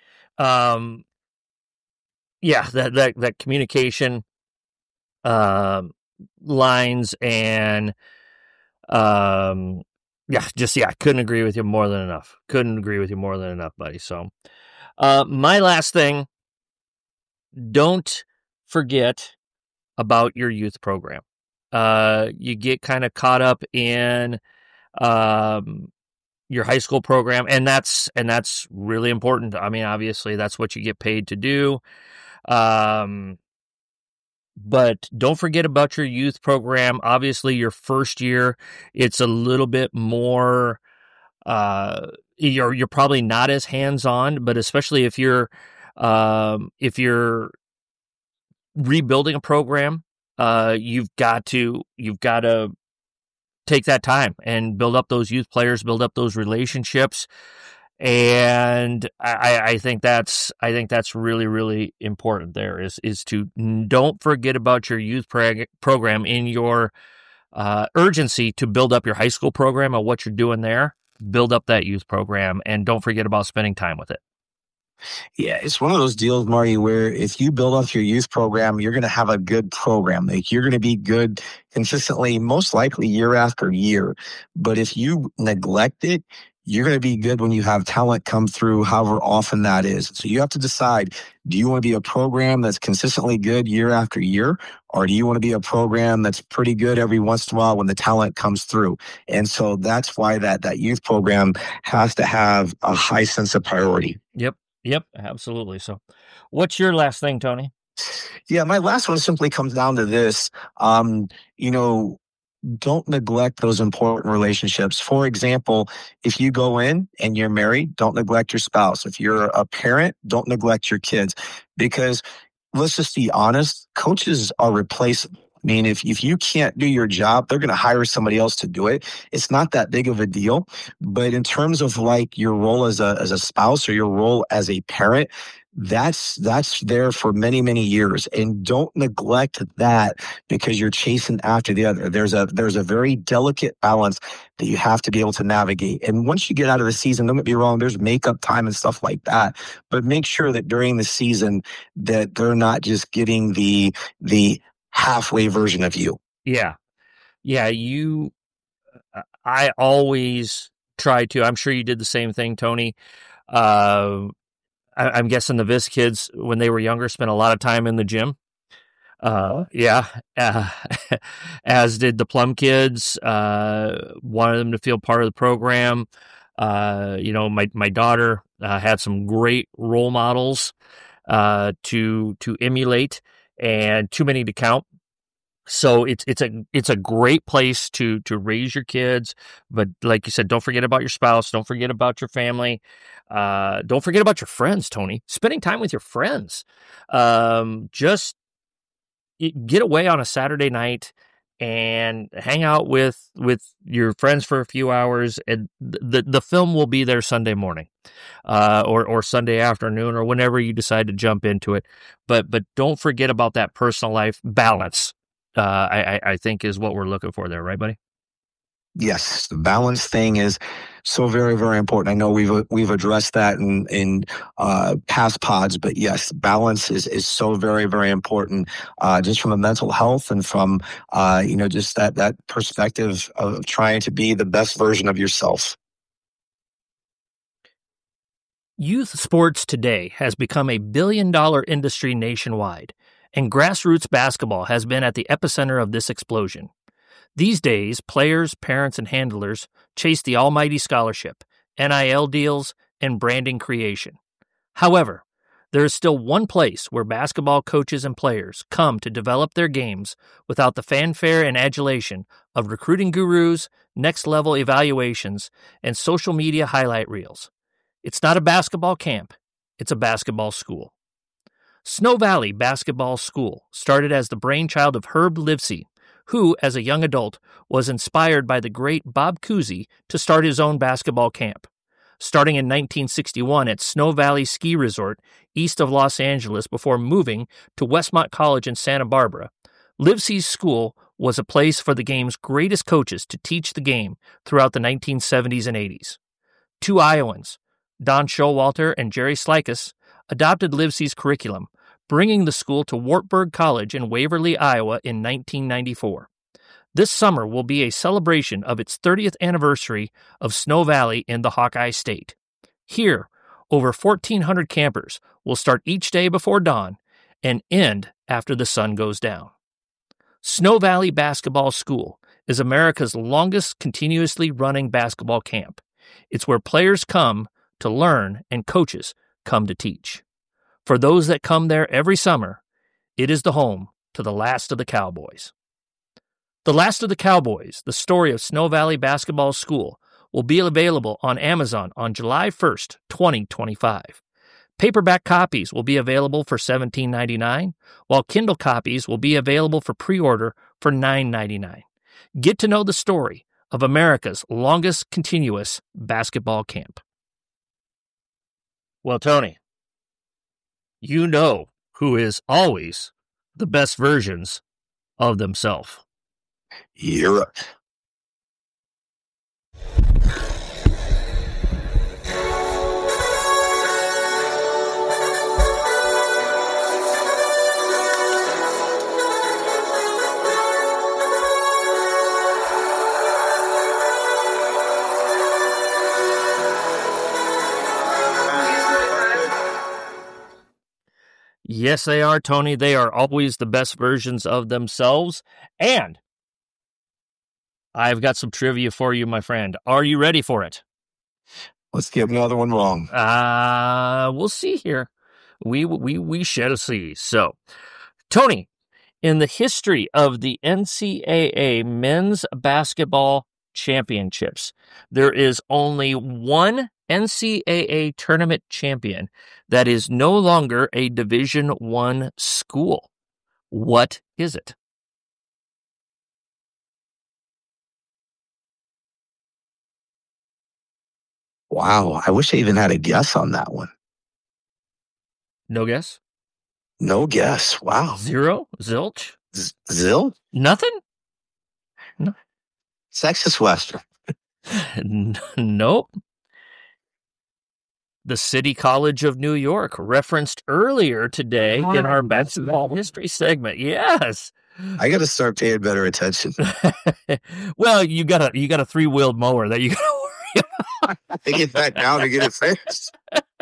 Yeah, that communication lines and couldn't agree with you more than enough. Buddy. So my last thing, don't forget about your youth program. You get kind of caught up in your high school program, and that's really important. I mean, obviously that's what you get paid to do. But don't forget about your youth program. Obviously, your first year, it's a little bit more. You're probably not as hands-on, but especially if you're rebuilding a program, you've got to take that time and build up those youth players, build up those relationships. And I think that's really, really important. There is to don't forget about your youth program in your urgency to build up your high school program and what you're doing there. Build up that youth program, and don't forget about spending time with it. Yeah, it's one of those deals, Marty, where if you build up your youth program, you're going to have a good program. Like, you're going to be good consistently, most likely year after year. But if you neglect it, you're going to be good when you have talent come through, however often that is. So you have to decide, do you want to be a program that's consistently good year after year? Or do you want to be a program that's pretty good every once in a while when the talent comes through? And so that's why that youth program has to have a high sense of priority. Yep, absolutely. So what's your last thing, Tony? Yeah, my last one simply comes down to this. Don't neglect those important relationships. For example, if you go in and you're married, don't neglect your spouse. If you're a parent, don't neglect your kids, because let's just be honest, coaches are replaceable. I mean, if you can't do your job, they're going to hire somebody else to do it. It's not that big of a deal. But in terms of like your role as a spouse or your role as a parent, that's there for many, many years. And don't neglect that because you're chasing after the other. There's a very delicate balance that you have to be able to navigate. And once you get out of the season, don't get me wrong, there's makeup time and stuff like that. But make sure that during the season that they're not just getting the halfway version of you. Yeah. I always try to. I'm sure you did the same thing, Tony. I'm guessing the Viz kids, when they were younger, spent a lot of time in the gym. As did the Plum kids. Wanted them to feel part of the program. My daughter had some great role models to emulate, and too many to count. So it's a great place to raise your kids, but like you said, don't forget about your spouse, don't forget about your family, don't forget about your friends, Tony. Spending time with your friends, just get away on a Saturday night and hang out with your friends for a few hours, and the film will be there Sunday morning, or Sunday afternoon, or whenever you decide to jump into it. But don't forget about that personal life balance. I think is what we're looking for there, right, buddy? Yes, the balance thing is so very, very important. I know we've addressed that in past pods, but yes, balance is so very, very important. Just from a mental health and from just that perspective of trying to be the best version of yourself. Youth sports today has become a billion-dollar industry nationwide, and grassroots basketball has been at the epicenter of this explosion. These days, players, parents, and handlers chase the almighty scholarship, NIL deals, and branding creation. However, there is still one place where basketball coaches and players come to develop their games without the fanfare and adulation of recruiting gurus, next-level evaluations, and social media highlight reels. It's not a basketball camp, it's a basketball school. Snow Valley Basketball School started as the brainchild of Herb Livesey, who, as a young adult, was inspired by the great Bob Cousy to start his own basketball camp. Starting in 1961 at Snow Valley Ski Resort, east of Los Angeles, before moving to Westmont College in Santa Barbara, Livesey's school was a place for the game's greatest coaches to teach the game throughout the 1970s and 80s. Two Iowans, Don Showalter and Jerry Slikus, adopted Livesey's curriculum, bringing the school to Wartburg College in Waverly, Iowa in 1994. This summer will be a celebration of its 30th anniversary of Snow Valley in the Hawkeye State. Here, over 1,400 campers will start each day before dawn and end after the sun goes down. Snow Valley Basketball School is America's longest continuously running basketball camp. It's where players come to learn and coaches come to teach. For those that come there every summer, it is the home to the Last of the Cowboys. The Last of the Cowboys, the story of Snow Valley Basketball School, will be available on Amazon on July 1st, 2025. Paperback copies will be available for $17.99, while Kindle copies will be available for pre-order for $9.99. Get to know the story of America's longest continuous basketball camp. Well, Tony, you know who is always the best versions of themselves. Europe. Yes, they are, Tony. They are always the best versions of themselves. And I've got some trivia for you, my friend. Are you ready for it? Let's get another one wrong. We'll see here. We shall see. So, Tony, in the history of the NCAA Men's Basketball Championships, there is only one NCAA tournament champion that is no longer a Division I school. What is it? Wow, I wish I even had a guess on that one. No guess? No guess. Wow. Zero? Zilch? Zill? Nothing? No. Texas Western. Nope. The City College of New York, referenced earlier today in our basketball history segment. Yes. I got to start paying better attention. Well, you got a 3-wheeled mower that you got to worry about. I get that now to get it fixed.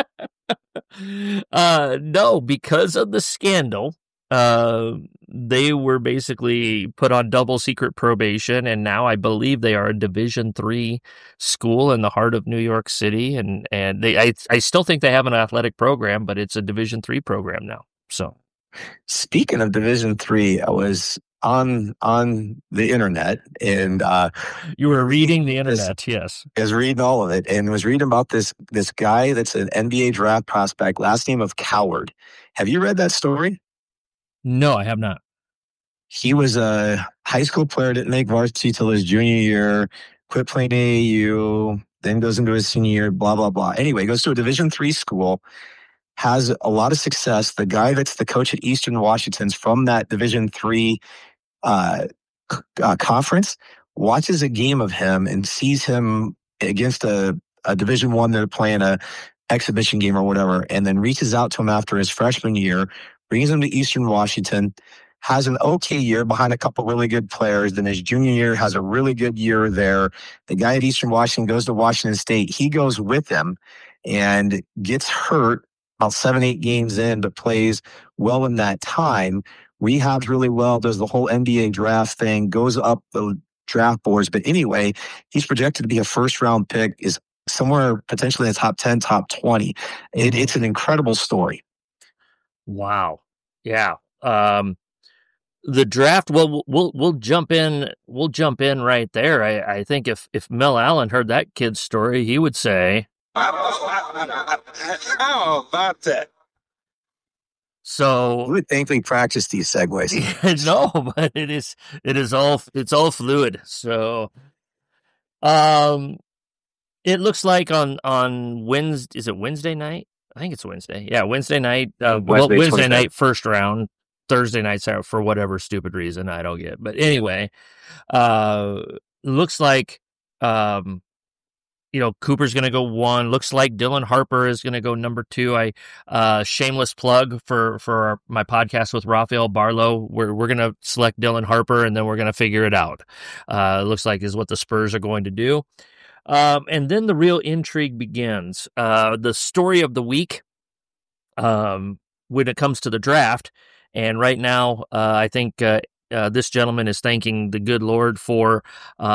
No, because of the scandal, they were basically put on double secret probation, and now I believe they are a Division III school in the heart of New York City, and I still think they have an athletic program, but it's a Division III program now. So, speaking of Division III, I was on the internet, and you were reading the internet. Yes, I was reading all of it, and was reading about this guy that's an NBA draft prospect, last name of Coward. Have you read that story? No, I have not. He was a high school player, didn't make varsity till his junior year, quit playing AAU, then goes into his senior year, blah, blah, blah. Anyway, goes to a Division III school, has a lot of success. The guy that's the coach at Eastern Washington's from that Division III conference watches a game of him and sees him against a Division One, they're playing a exhibition game or whatever, and then reaches out to him after his freshman year, brings him to Eastern Washington, has an okay year behind a couple really good players. Then his junior year has a really good year there. The guy at Eastern Washington goes to Washington State. He goes with him and gets hurt about 7, 8 games in, but plays well in that time. Rehabs really well, does the whole NBA draft thing, goes up the draft boards. But anyway, he's projected to be a first-round pick, is somewhere potentially in the top 10, top 20. It's an incredible story. Wow. Yeah. The draft, well, we'll jump in. We'll jump in right there. I think if Mel Allen heard that kid's story, he would say, "How about that?" So you would think we practice these segues. No, but it's all fluid. So, it looks like on Wednesday. Is it Wednesday night? I think it's Wednesday. Yeah, Wednesday night. Wednesday night, first round. Thursday nights out for whatever stupid reason I don't get. But anyway, looks like, Cooper's going to go 1. Looks like Dylan Harper is going to go number 2. Shameless plug for my podcast with Rafael Barlow. We're going to select Dylan Harper and then we're going to figure it out. Looks like is what the Spurs are going to do. And then the real intrigue begins. The story of the week, when it comes to the draft. And right now, I think this gentleman is thanking the good Lord for,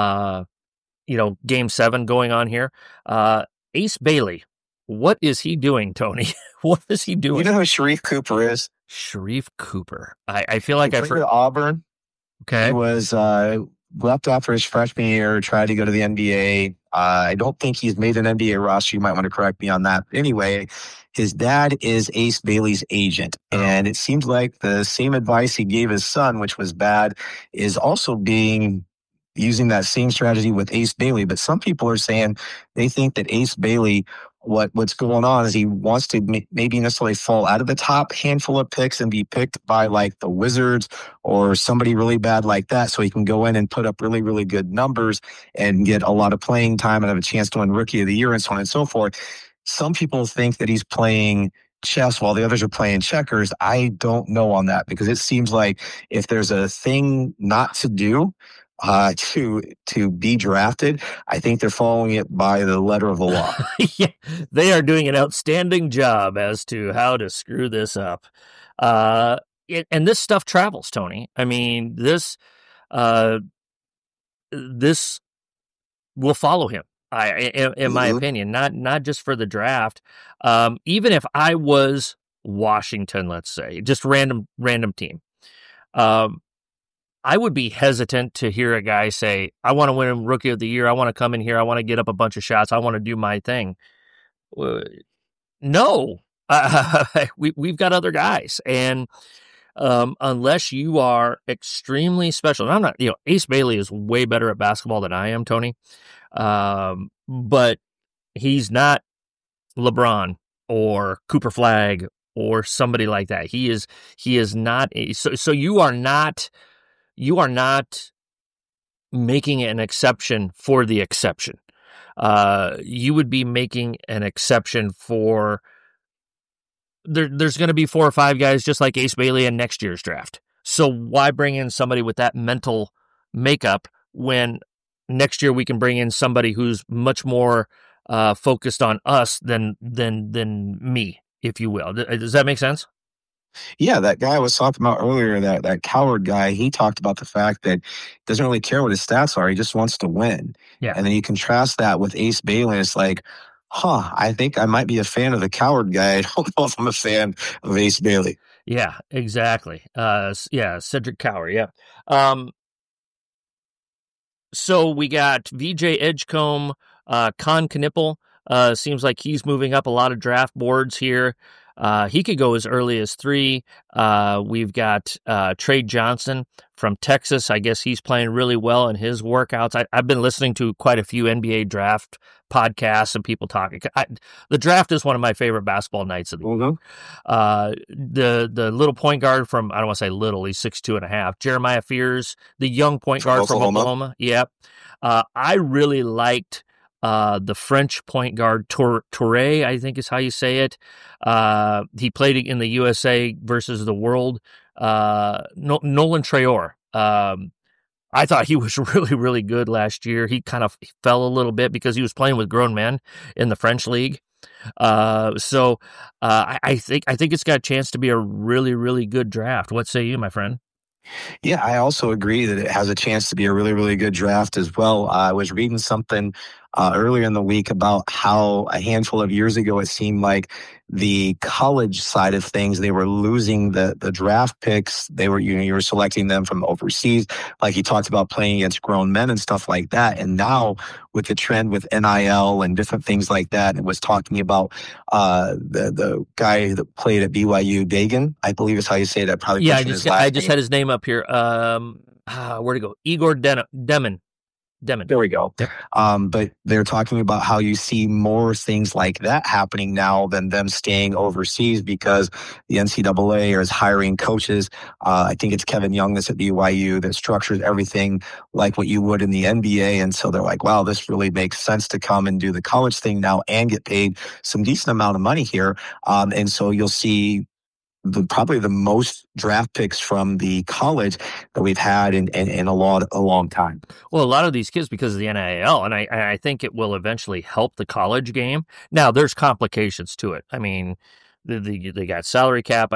Game 7 going on here. Ace Bailey, what is he doing, Tony? What is he doing? You know who Sharife Cooper is? Sharife Cooper. I feel like I've heard Auburn. Okay. He was left after his freshman year, tried to go to the NBA. I don't think he's made an NBA roster. You might want to correct me on that. But anyway, his dad is Ace Bailey's agent. And it seems like the same advice he gave his son, which was bad, is also using that same strategy with Ace Bailey. But some people are saying they think that Ace Bailey, what's going on is he wants to maybe necessarily fall out of the top handful of picks and be picked by like the Wizards or somebody really bad like that, so he can go in and put up really, really good numbers and get a lot of playing time and have a chance to win Rookie of the Year and so on and so forth. Some people think that he's playing chess while the others are playing checkers. I don't know on that, because it seems like if there's a thing not to do, to be drafted, I think they're following it by the letter of the law. Yeah, they are doing an outstanding job as to how to screw this up. And this stuff travels, Tony. I mean, this will follow him. In my opinion, not just for the draft. Even if I was Washington, let's say, just random team, I would be hesitant to hear a guy say, I want to win Rookie of the Year. I want to come in here. I want to get up a bunch of shots. I want to do my thing. No, we've got other guys. And unless you are extremely special, and I'm not, Ace Bailey is way better at basketball than I am, Tony. But he's not LeBron or Cooper Flagg or somebody like that. He is not. So you are not making an exception for the exception. You would be making an exception for there's going to be 4 or 5 guys just like Ace Bailey in next year's draft. So why bring in somebody with that mental makeup when next year we can bring in somebody who's much more focused on us than me, if you will. Does that make sense? Yeah, that guy I was talking about earlier, that Coward guy, he talked about the fact that he doesn't really care what his stats are. He just wants to win. Yeah. And then you contrast that with Ace Bailey, and it's like, I think I might be a fan of the Coward guy. I don't know if I'm a fan of Ace Bailey. Yeah, exactly. Cedric Coward, yeah. So we got VJ Edgecombe, Con Knipple. Seems like he's moving up a lot of draft boards here. He could go as early as 3. We've got Trey Johnson from Texas. I guess he's playing really well in his workouts. I've been listening to quite a few NBA draft podcasts and people talking. The draft is one of my favorite basketball nights of the year. The little point guard from, I don't want to say little, he's 6'2.5", Jeremiah Fears, the young point guard from Oklahoma. Yep. I really liked the French point guard Touré, I think is how you say it. He played in the USA versus the world. Nolan Traore. I thought he was really, really good last year. He kind of fell a little bit because he was playing with grown men in the French league. So I think it's got a chance to be a really, really good draft. What say you, my friend? Yeah, I also agree that it has a chance to be a really, really good draft as well. I was reading something earlier in the week about how a handful of years ago it seemed like the college side of things, they were losing the draft picks. They were, you were selecting them from overseas. Like he talked about playing against grown men and stuff like that. And now with the trend with NIL and different things like that, it was talking about the guy that played at BYU, Dagan, I believe is how you say that. Probably I just had his name up here. Where'd it go? Igor Demin. There we go. Yep. But they're talking about how you see more things like that happening now than them staying overseas because the NCAA is hiring coaches. I think it's Kevin Young that's at BYU that structures everything like what you would in the NBA. And so they're like, wow, this really makes sense to come and do the college thing now and get paid some decent amount of money here. And so you'll see probably the most draft picks from the college that we've had in a long time. Well, a lot of these kids because of the NIL, and I think it will eventually help the college game. Now, there's complications to it. I mean, they got salary cap.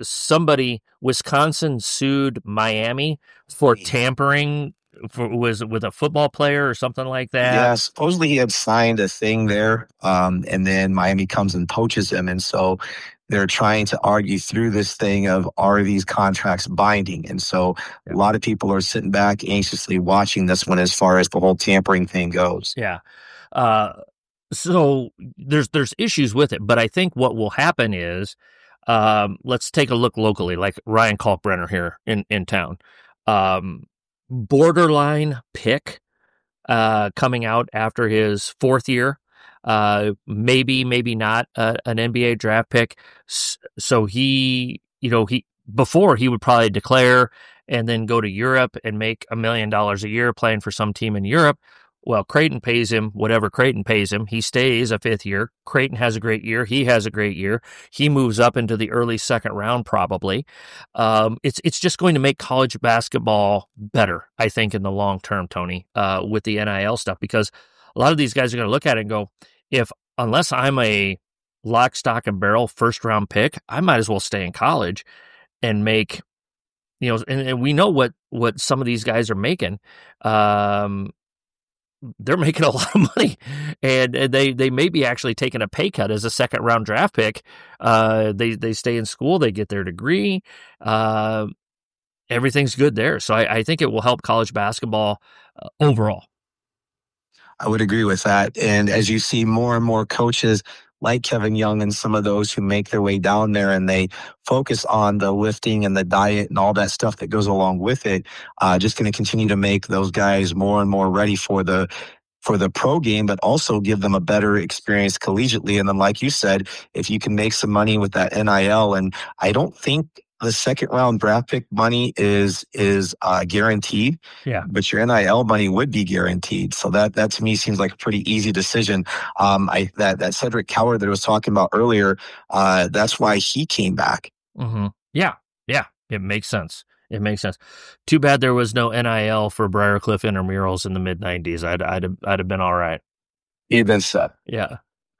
Wisconsin sued Miami for tampering with a football player or something like that. Yeah, supposedly he had signed a thing there, and then Miami comes and poaches him, and so they're trying to argue through this thing of, are these contracts binding? And so a lot of people are sitting back anxiously watching this one as far as the whole tampering thing goes. Yeah. So there's issues with it, but I think what will happen is, let's take a look locally, like Ryan Kalkbrenner here in town. Borderline pick, coming out after his 4th year. Maybe not an NBA draft pick. So before he would probably declare and then go to Europe and make $1 million a year playing for some team in Europe. Well, Creighton pays him whatever Creighton pays him. He stays a 5th year. Creighton has a great year. He has a great year. He moves up into the early 2nd round probably. It's just going to make college basketball better, I think, in the long term, Tony, with the NIL stuff, because a lot of these guys are going to look at it and go, unless I'm a lock, stock, and barrel 1st round pick, I might as well stay in college and make, and we know what some of these guys are making. They're making a lot of money, and they may be actually taking a pay cut as a 2nd round draft pick. They stay in school, they get their degree. Everything's good there. So I think it will help college basketball overall. I would agree with that. And as you see more and more coaches like Kevin Young and some of those who make their way down there and they focus on the lifting and the diet and all that stuff that goes along with it, just going to continue to make those guys more and more ready for the pro game, but also give them a better experience collegiately. And then, like you said, if you can make some money with that NIL, and I don't think the 2nd round draft pick money is guaranteed. Yeah. But your NIL money would be guaranteed. So that to me seems like a pretty easy decision. That Cedric Coward that I was talking about earlier, that's why he came back. Mm-hmm. Yeah. It makes sense. Too bad there was no NIL for Briarcliff intramurals in the mid '90s. I'd have been all right. He'd been set. Yeah.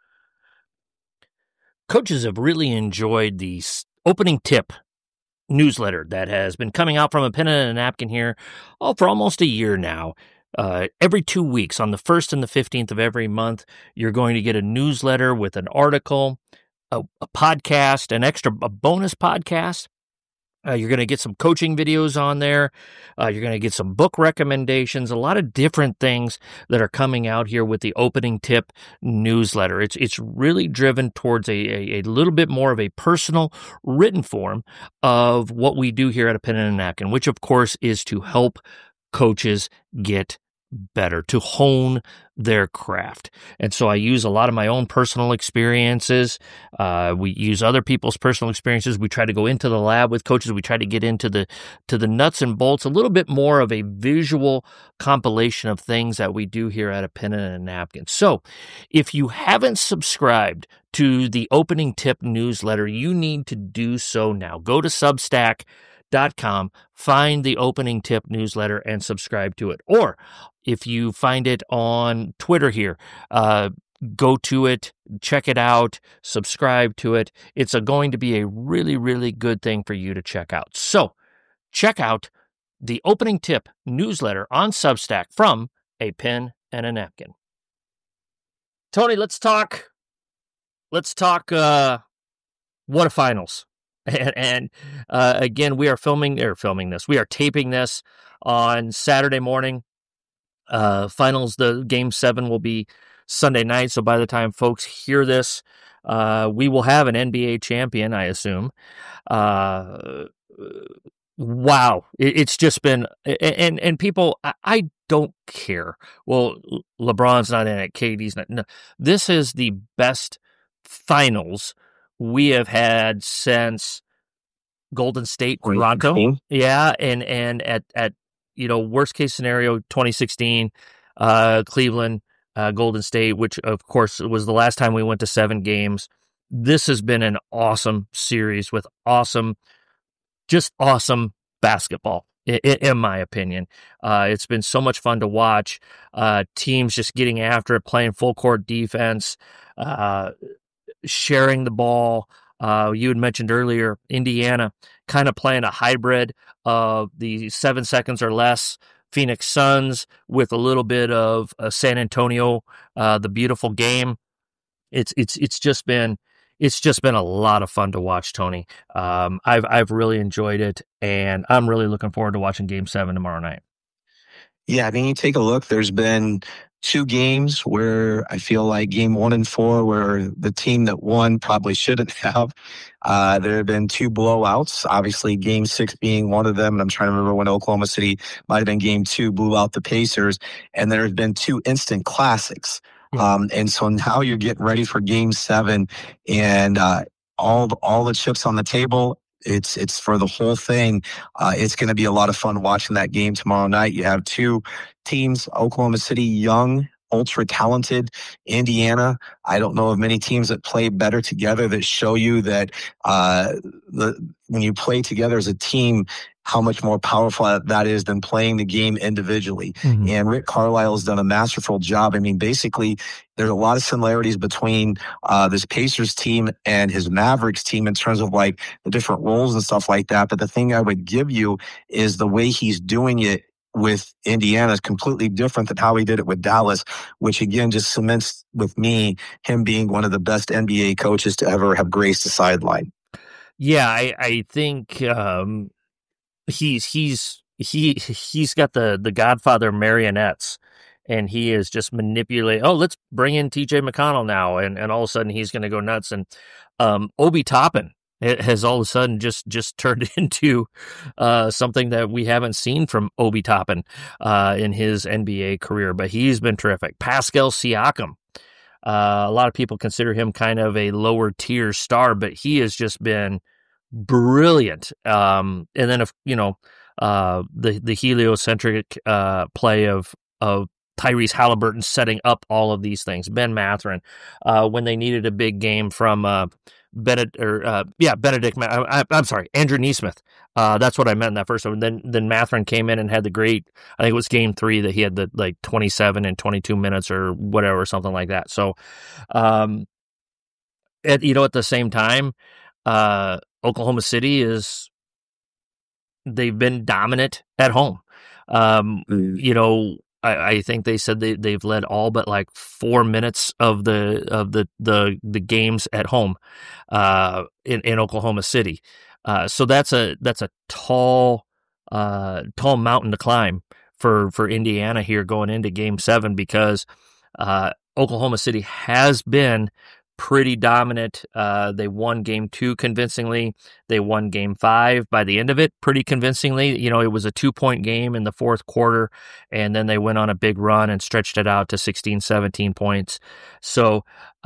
Coaches have really enjoyed the opening tip newsletter that has been coming out from a pen and a napkin here for almost a year now. Every 2 weeks, on the 1st and the 15th of every month, you're going to get a newsletter with an article, a podcast, a bonus podcast, You're going to get some coaching videos on there. You're going to get some book recommendations, a lot of different things that are coming out here with the Opening Tip newsletter. It's really driven towards a little bit more of a personal written form of what we do here at A Pen and a Napkin, which of course is to help coaches get better, to hone their craft. And so I use a lot of my own personal experiences. We use other people's personal experiences. We try to go into the lab with coaches. We try to get into the nuts and bolts, a little bit more of a visual compilation of things that we do here at A Pen and a Napkin. So if you haven't subscribed to the Opening Tip newsletter, you need to do so now. Go to Substack.com, find the Opening Tip newsletter and subscribe to it. Or if you find it on Twitter here, go to it, check it out, subscribe to it. It's going to be a really, really good thing for you to check out. So check out the Opening Tip newsletter on Substack from A Pen and a Napkin. Tony, let's talk what a finals. And again, we are filming this. We are taping this on Saturday morning. Finals, the Game 7 will be Sunday night. So by the time folks hear this, we will have an NBA champion, I assume. Wow. It's just been, and people, I don't care. Well, LeBron's not in it. KD's not. No, this is the best finals we have had since Golden State, Toronto. Yeah. And at worst case scenario, 2016, Cleveland, Golden State, which of course was the last time we went to 7 games. This has been an awesome series with awesome basketball, in my opinion. It's been so much fun to watch. Teams just getting after it, playing full court defense, sharing the ball. You had mentioned earlier, Indiana kind of playing a hybrid of the 7 seconds or less Phoenix Suns with a little bit of San Antonio, the beautiful game. It's just been a lot of fun to watch, Tony. I've really enjoyed it, and I'm really looking forward to watching Game 7 tomorrow night. Yeah, I mean, you take a look. There's been 2 games where I feel like Game 1 and 4, where the team that won probably shouldn't have. There have been 2 blowouts. Obviously, Game 6 being one of them. And I'm trying to remember when Oklahoma City might have been Game 2, blew out the Pacers. And there have been 2 instant classics. Yeah. And so now you're getting ready for Game 7, and all the chips on the table. It's for the whole thing. It's going to be a lot of fun watching that game tomorrow night. You have 2 teams, Oklahoma City, young, ultra talented. Indiana, I don't know of many teams that play better together, that show you that when you play together as a team, how much more powerful that is than playing the game individually. Mm-hmm. And Rick Carlisle has done a masterful job. I mean, basically, there's a lot of similarities between this Pacers team and his Mavericks team in terms of like the different roles and stuff like that. But the thing I would give you is the way he's doing it with Indiana is completely different than how he did it with Dallas, which again just cements with me him being one of the best NBA coaches to ever have graced the sideline. Yeah, I think he's got the Godfather marionettes, and he is just manipulating. Oh, let's bring in TJ McConnell now, and all of a sudden he's going to go nuts. And Obi Toppin has all of a sudden just turned into something that we haven't seen from Obi Toppin in his NBA career, but he's been terrific. Pascal Siakam. A lot of people consider him kind of a lower tier star, but he has just been brilliant. And then, the heliocentric play of Tyrese Halliburton setting up all of these things. Ben Mathurin, when they needed a big game from Benedict. I'm sorry, Andrew Nesmith. That's what I meant in that first one. Then Mathurin came in and had the great, I think it was Game 3 that he had the 27 and 22 minutes or whatever, something like that. So, at the same time, Oklahoma City they've been dominant at home. I think they said they've led all but 4 minutes of the games at home in Oklahoma City. So that's a tall mountain to climb for Indiana here going into Game 7 because Oklahoma City has been pretty dominant. They won Game 2 convincingly. They won Game 5 by the end of it pretty convincingly. You know, it was a 2-point game in the fourth quarter, and then they went on a big run and stretched it out to 16, 17 points. So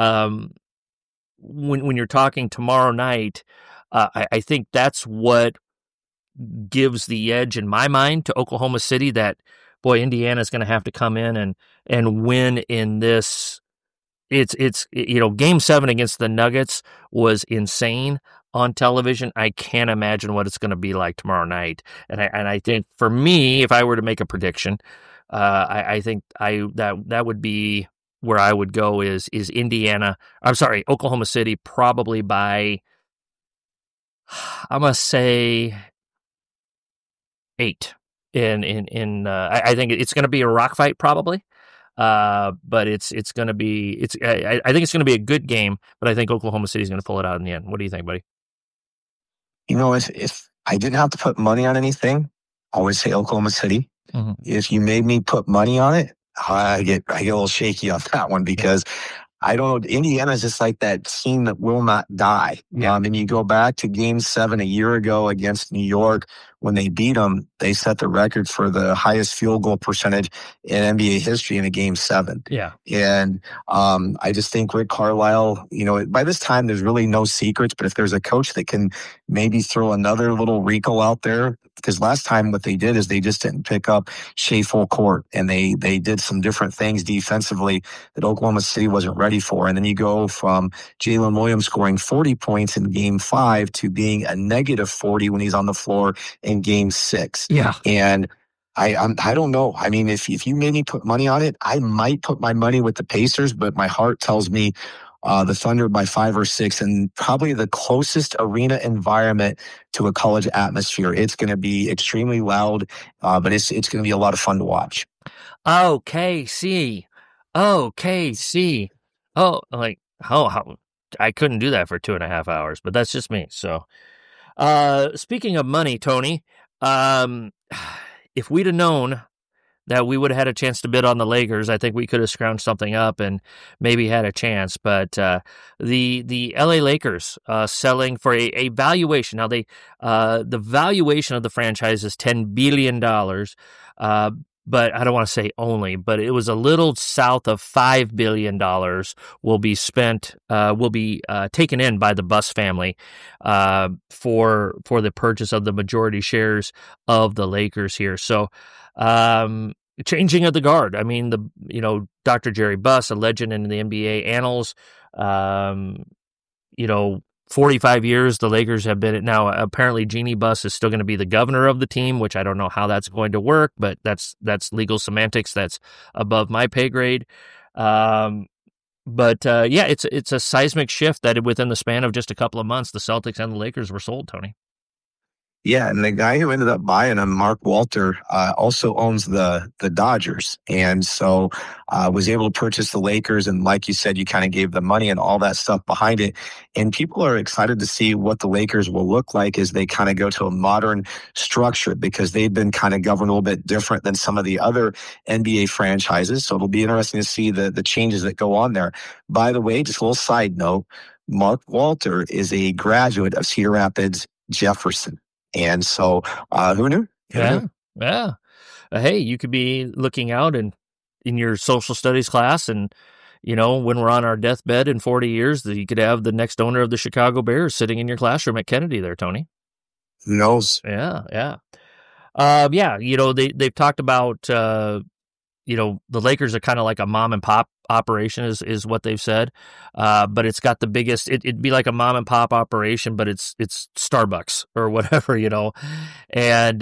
when you're talking tomorrow night, I think that's what gives the edge in my mind to Oklahoma City that, boy, Indiana's going to have to come in and win in this. It's Game 7 against the Nuggets was insane on television. I can't imagine what it's going to be like tomorrow night. And I think for me, if I were to make a prediction, I think that would be where I would go is Indiana. I'm sorry, Oklahoma City probably by, I'm gonna say 8. I think it's going to be a rock fight probably. But it's going to be, I think it's going to be a good game, but I think Oklahoma City is going to pull it out in the end. What do you think, buddy? You know, if I didn't have to put money on anything, I would say Oklahoma City. Mm-hmm. If you made me put money on it, I get a little shaky on that one because I don't know. Indiana is just like that team that will not die. Yeah. And you go back to Game 7 a year ago against New York when they beat them, they set the record for the highest field goal percentage in NBA history in a Game 7. Yeah. And I just think Rick Carlisle, you know, by this time there's really no secrets, but if there's a coach that can maybe throw another little wrinkle out there, because last time what they did is they just didn't pick up Shea full court, and they did some different things defensively that Oklahoma City wasn't ready for. And then you go from Jalen Williams scoring 40 points in Game 5 to being a negative 40 when he's on the floor in Game 6. Yeah. And I don't know. I mean, if you made me put money on it, I might put my money with the Pacers, but my heart tells me the Thunder by 5 or 6, and probably the closest arena environment to a college atmosphere. It's going to be extremely loud, but it's going to be a lot of fun to watch. Oh, KC. Oh, KC. Oh, like, how I couldn't do that for 2.5 hours, but that's just me. So, speaking of money, Tony, if we'd have known that we would have had a chance to bid on the Lakers, I think we could have scrounged something up and maybe had a chance. But the LA Lakers selling for a valuation. Now, the valuation of the franchise is $10 billion. But I don't want to say only, but it was a little south of $5 billion will be spent, will be taken in by the Buss family for the purchase of the majority shares of the Lakers here. So, changing of the guard. I mean, Dr. Jerry Buss, a legend in the NBA annals, 45 years the Lakers have been. Now, apparently Jeannie Buss is still going to be the governor of the team, which I don't know how that's going to work, but that's legal semantics. That's above my pay grade. It's a seismic shift that within the span of just a couple of months, the Celtics and the Lakers were sold, Tony. Yeah, and the guy who ended up buying him, Mark Walter, also owns the Dodgers, and so was able to purchase the Lakers. And like you said, you kind of gave the money and all that stuff behind it. And people are excited to see what the Lakers will look like as they kind of go to a modern structure, because they've been kind of governed a little bit different than some of the other NBA franchises. So it'll be interesting to see the changes that go on there. By the way, just a little side note, Mark Walter is a graduate of Cedar Rapids Jefferson. And so, who knew? Yeah. Hey, you could be looking out in your social studies class, and when we're on our deathbed in 40 years, that you could have the next owner of the Chicago Bears sitting in your classroom at Kennedy there, Tony. Who knows? Yeah. They've talked about the Lakers are kind of like a mom and pop operation is what they've said. But it's got the biggest, it'd be like a mom and pop operation, but it's Starbucks or whatever, and,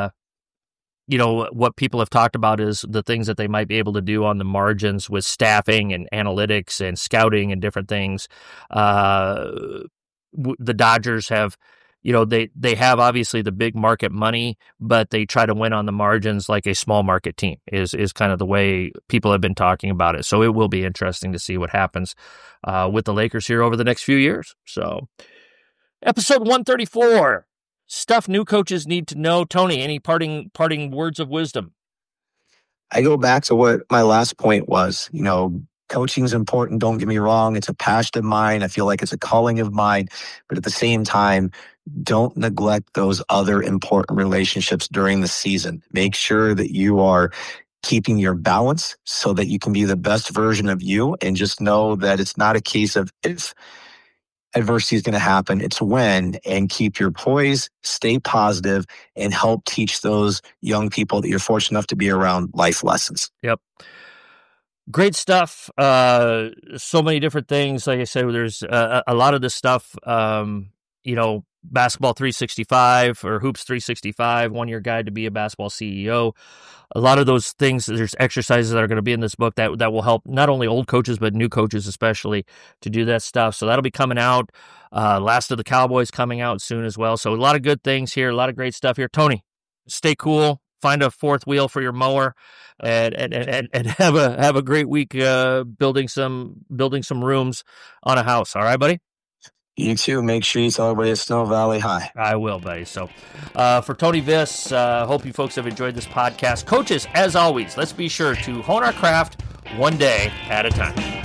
what people have talked about is the things that they might be able to do on the margins with staffing and analytics and scouting and different things. The Dodgers have, they have obviously the big market money, but they try to win on the margins like a small market team is kind of the way people have been talking about it. So it will be interesting to see what happens with the Lakers here over the next few years. So Episode 134, stuff new coaches need to know. Tony, any parting words of wisdom? I go back to what my last point was. Coaching is important. Don't get me wrong. It's a passion of mine. I feel like it's a calling of mine. But at the same time, don't neglect those other important relationships during the season. Make sure that you are keeping your balance so that you can be the best version of you, and just know that it's not a case of if adversity is going to happen, it's when, and keep your poise, stay positive, and help teach those young people that you're fortunate enough to be around life lessons. Yep. Great stuff. So many different things. Like I said, there's a lot of this stuff, Basketball 365 or Hoops 365, 1-year guide to be a basketball CEO. A lot of those things, there's exercises that are going to be in this book that will help not only old coaches, but new coaches especially to do that stuff. So that'll be coming out. Last of the Cowboys coming out soon as well. So a lot of good things here, a lot of great stuff here. Tony, stay cool. Find a fourth wheel for your mower, and have a great week building some rooms on a house. All right, buddy? You too. Make sure you tell everybody at Snow Valley hi. I will, buddy. So for Tony Viss, hope you folks have enjoyed this podcast. Coaches, as always, let's be sure to hone our craft one day at a time.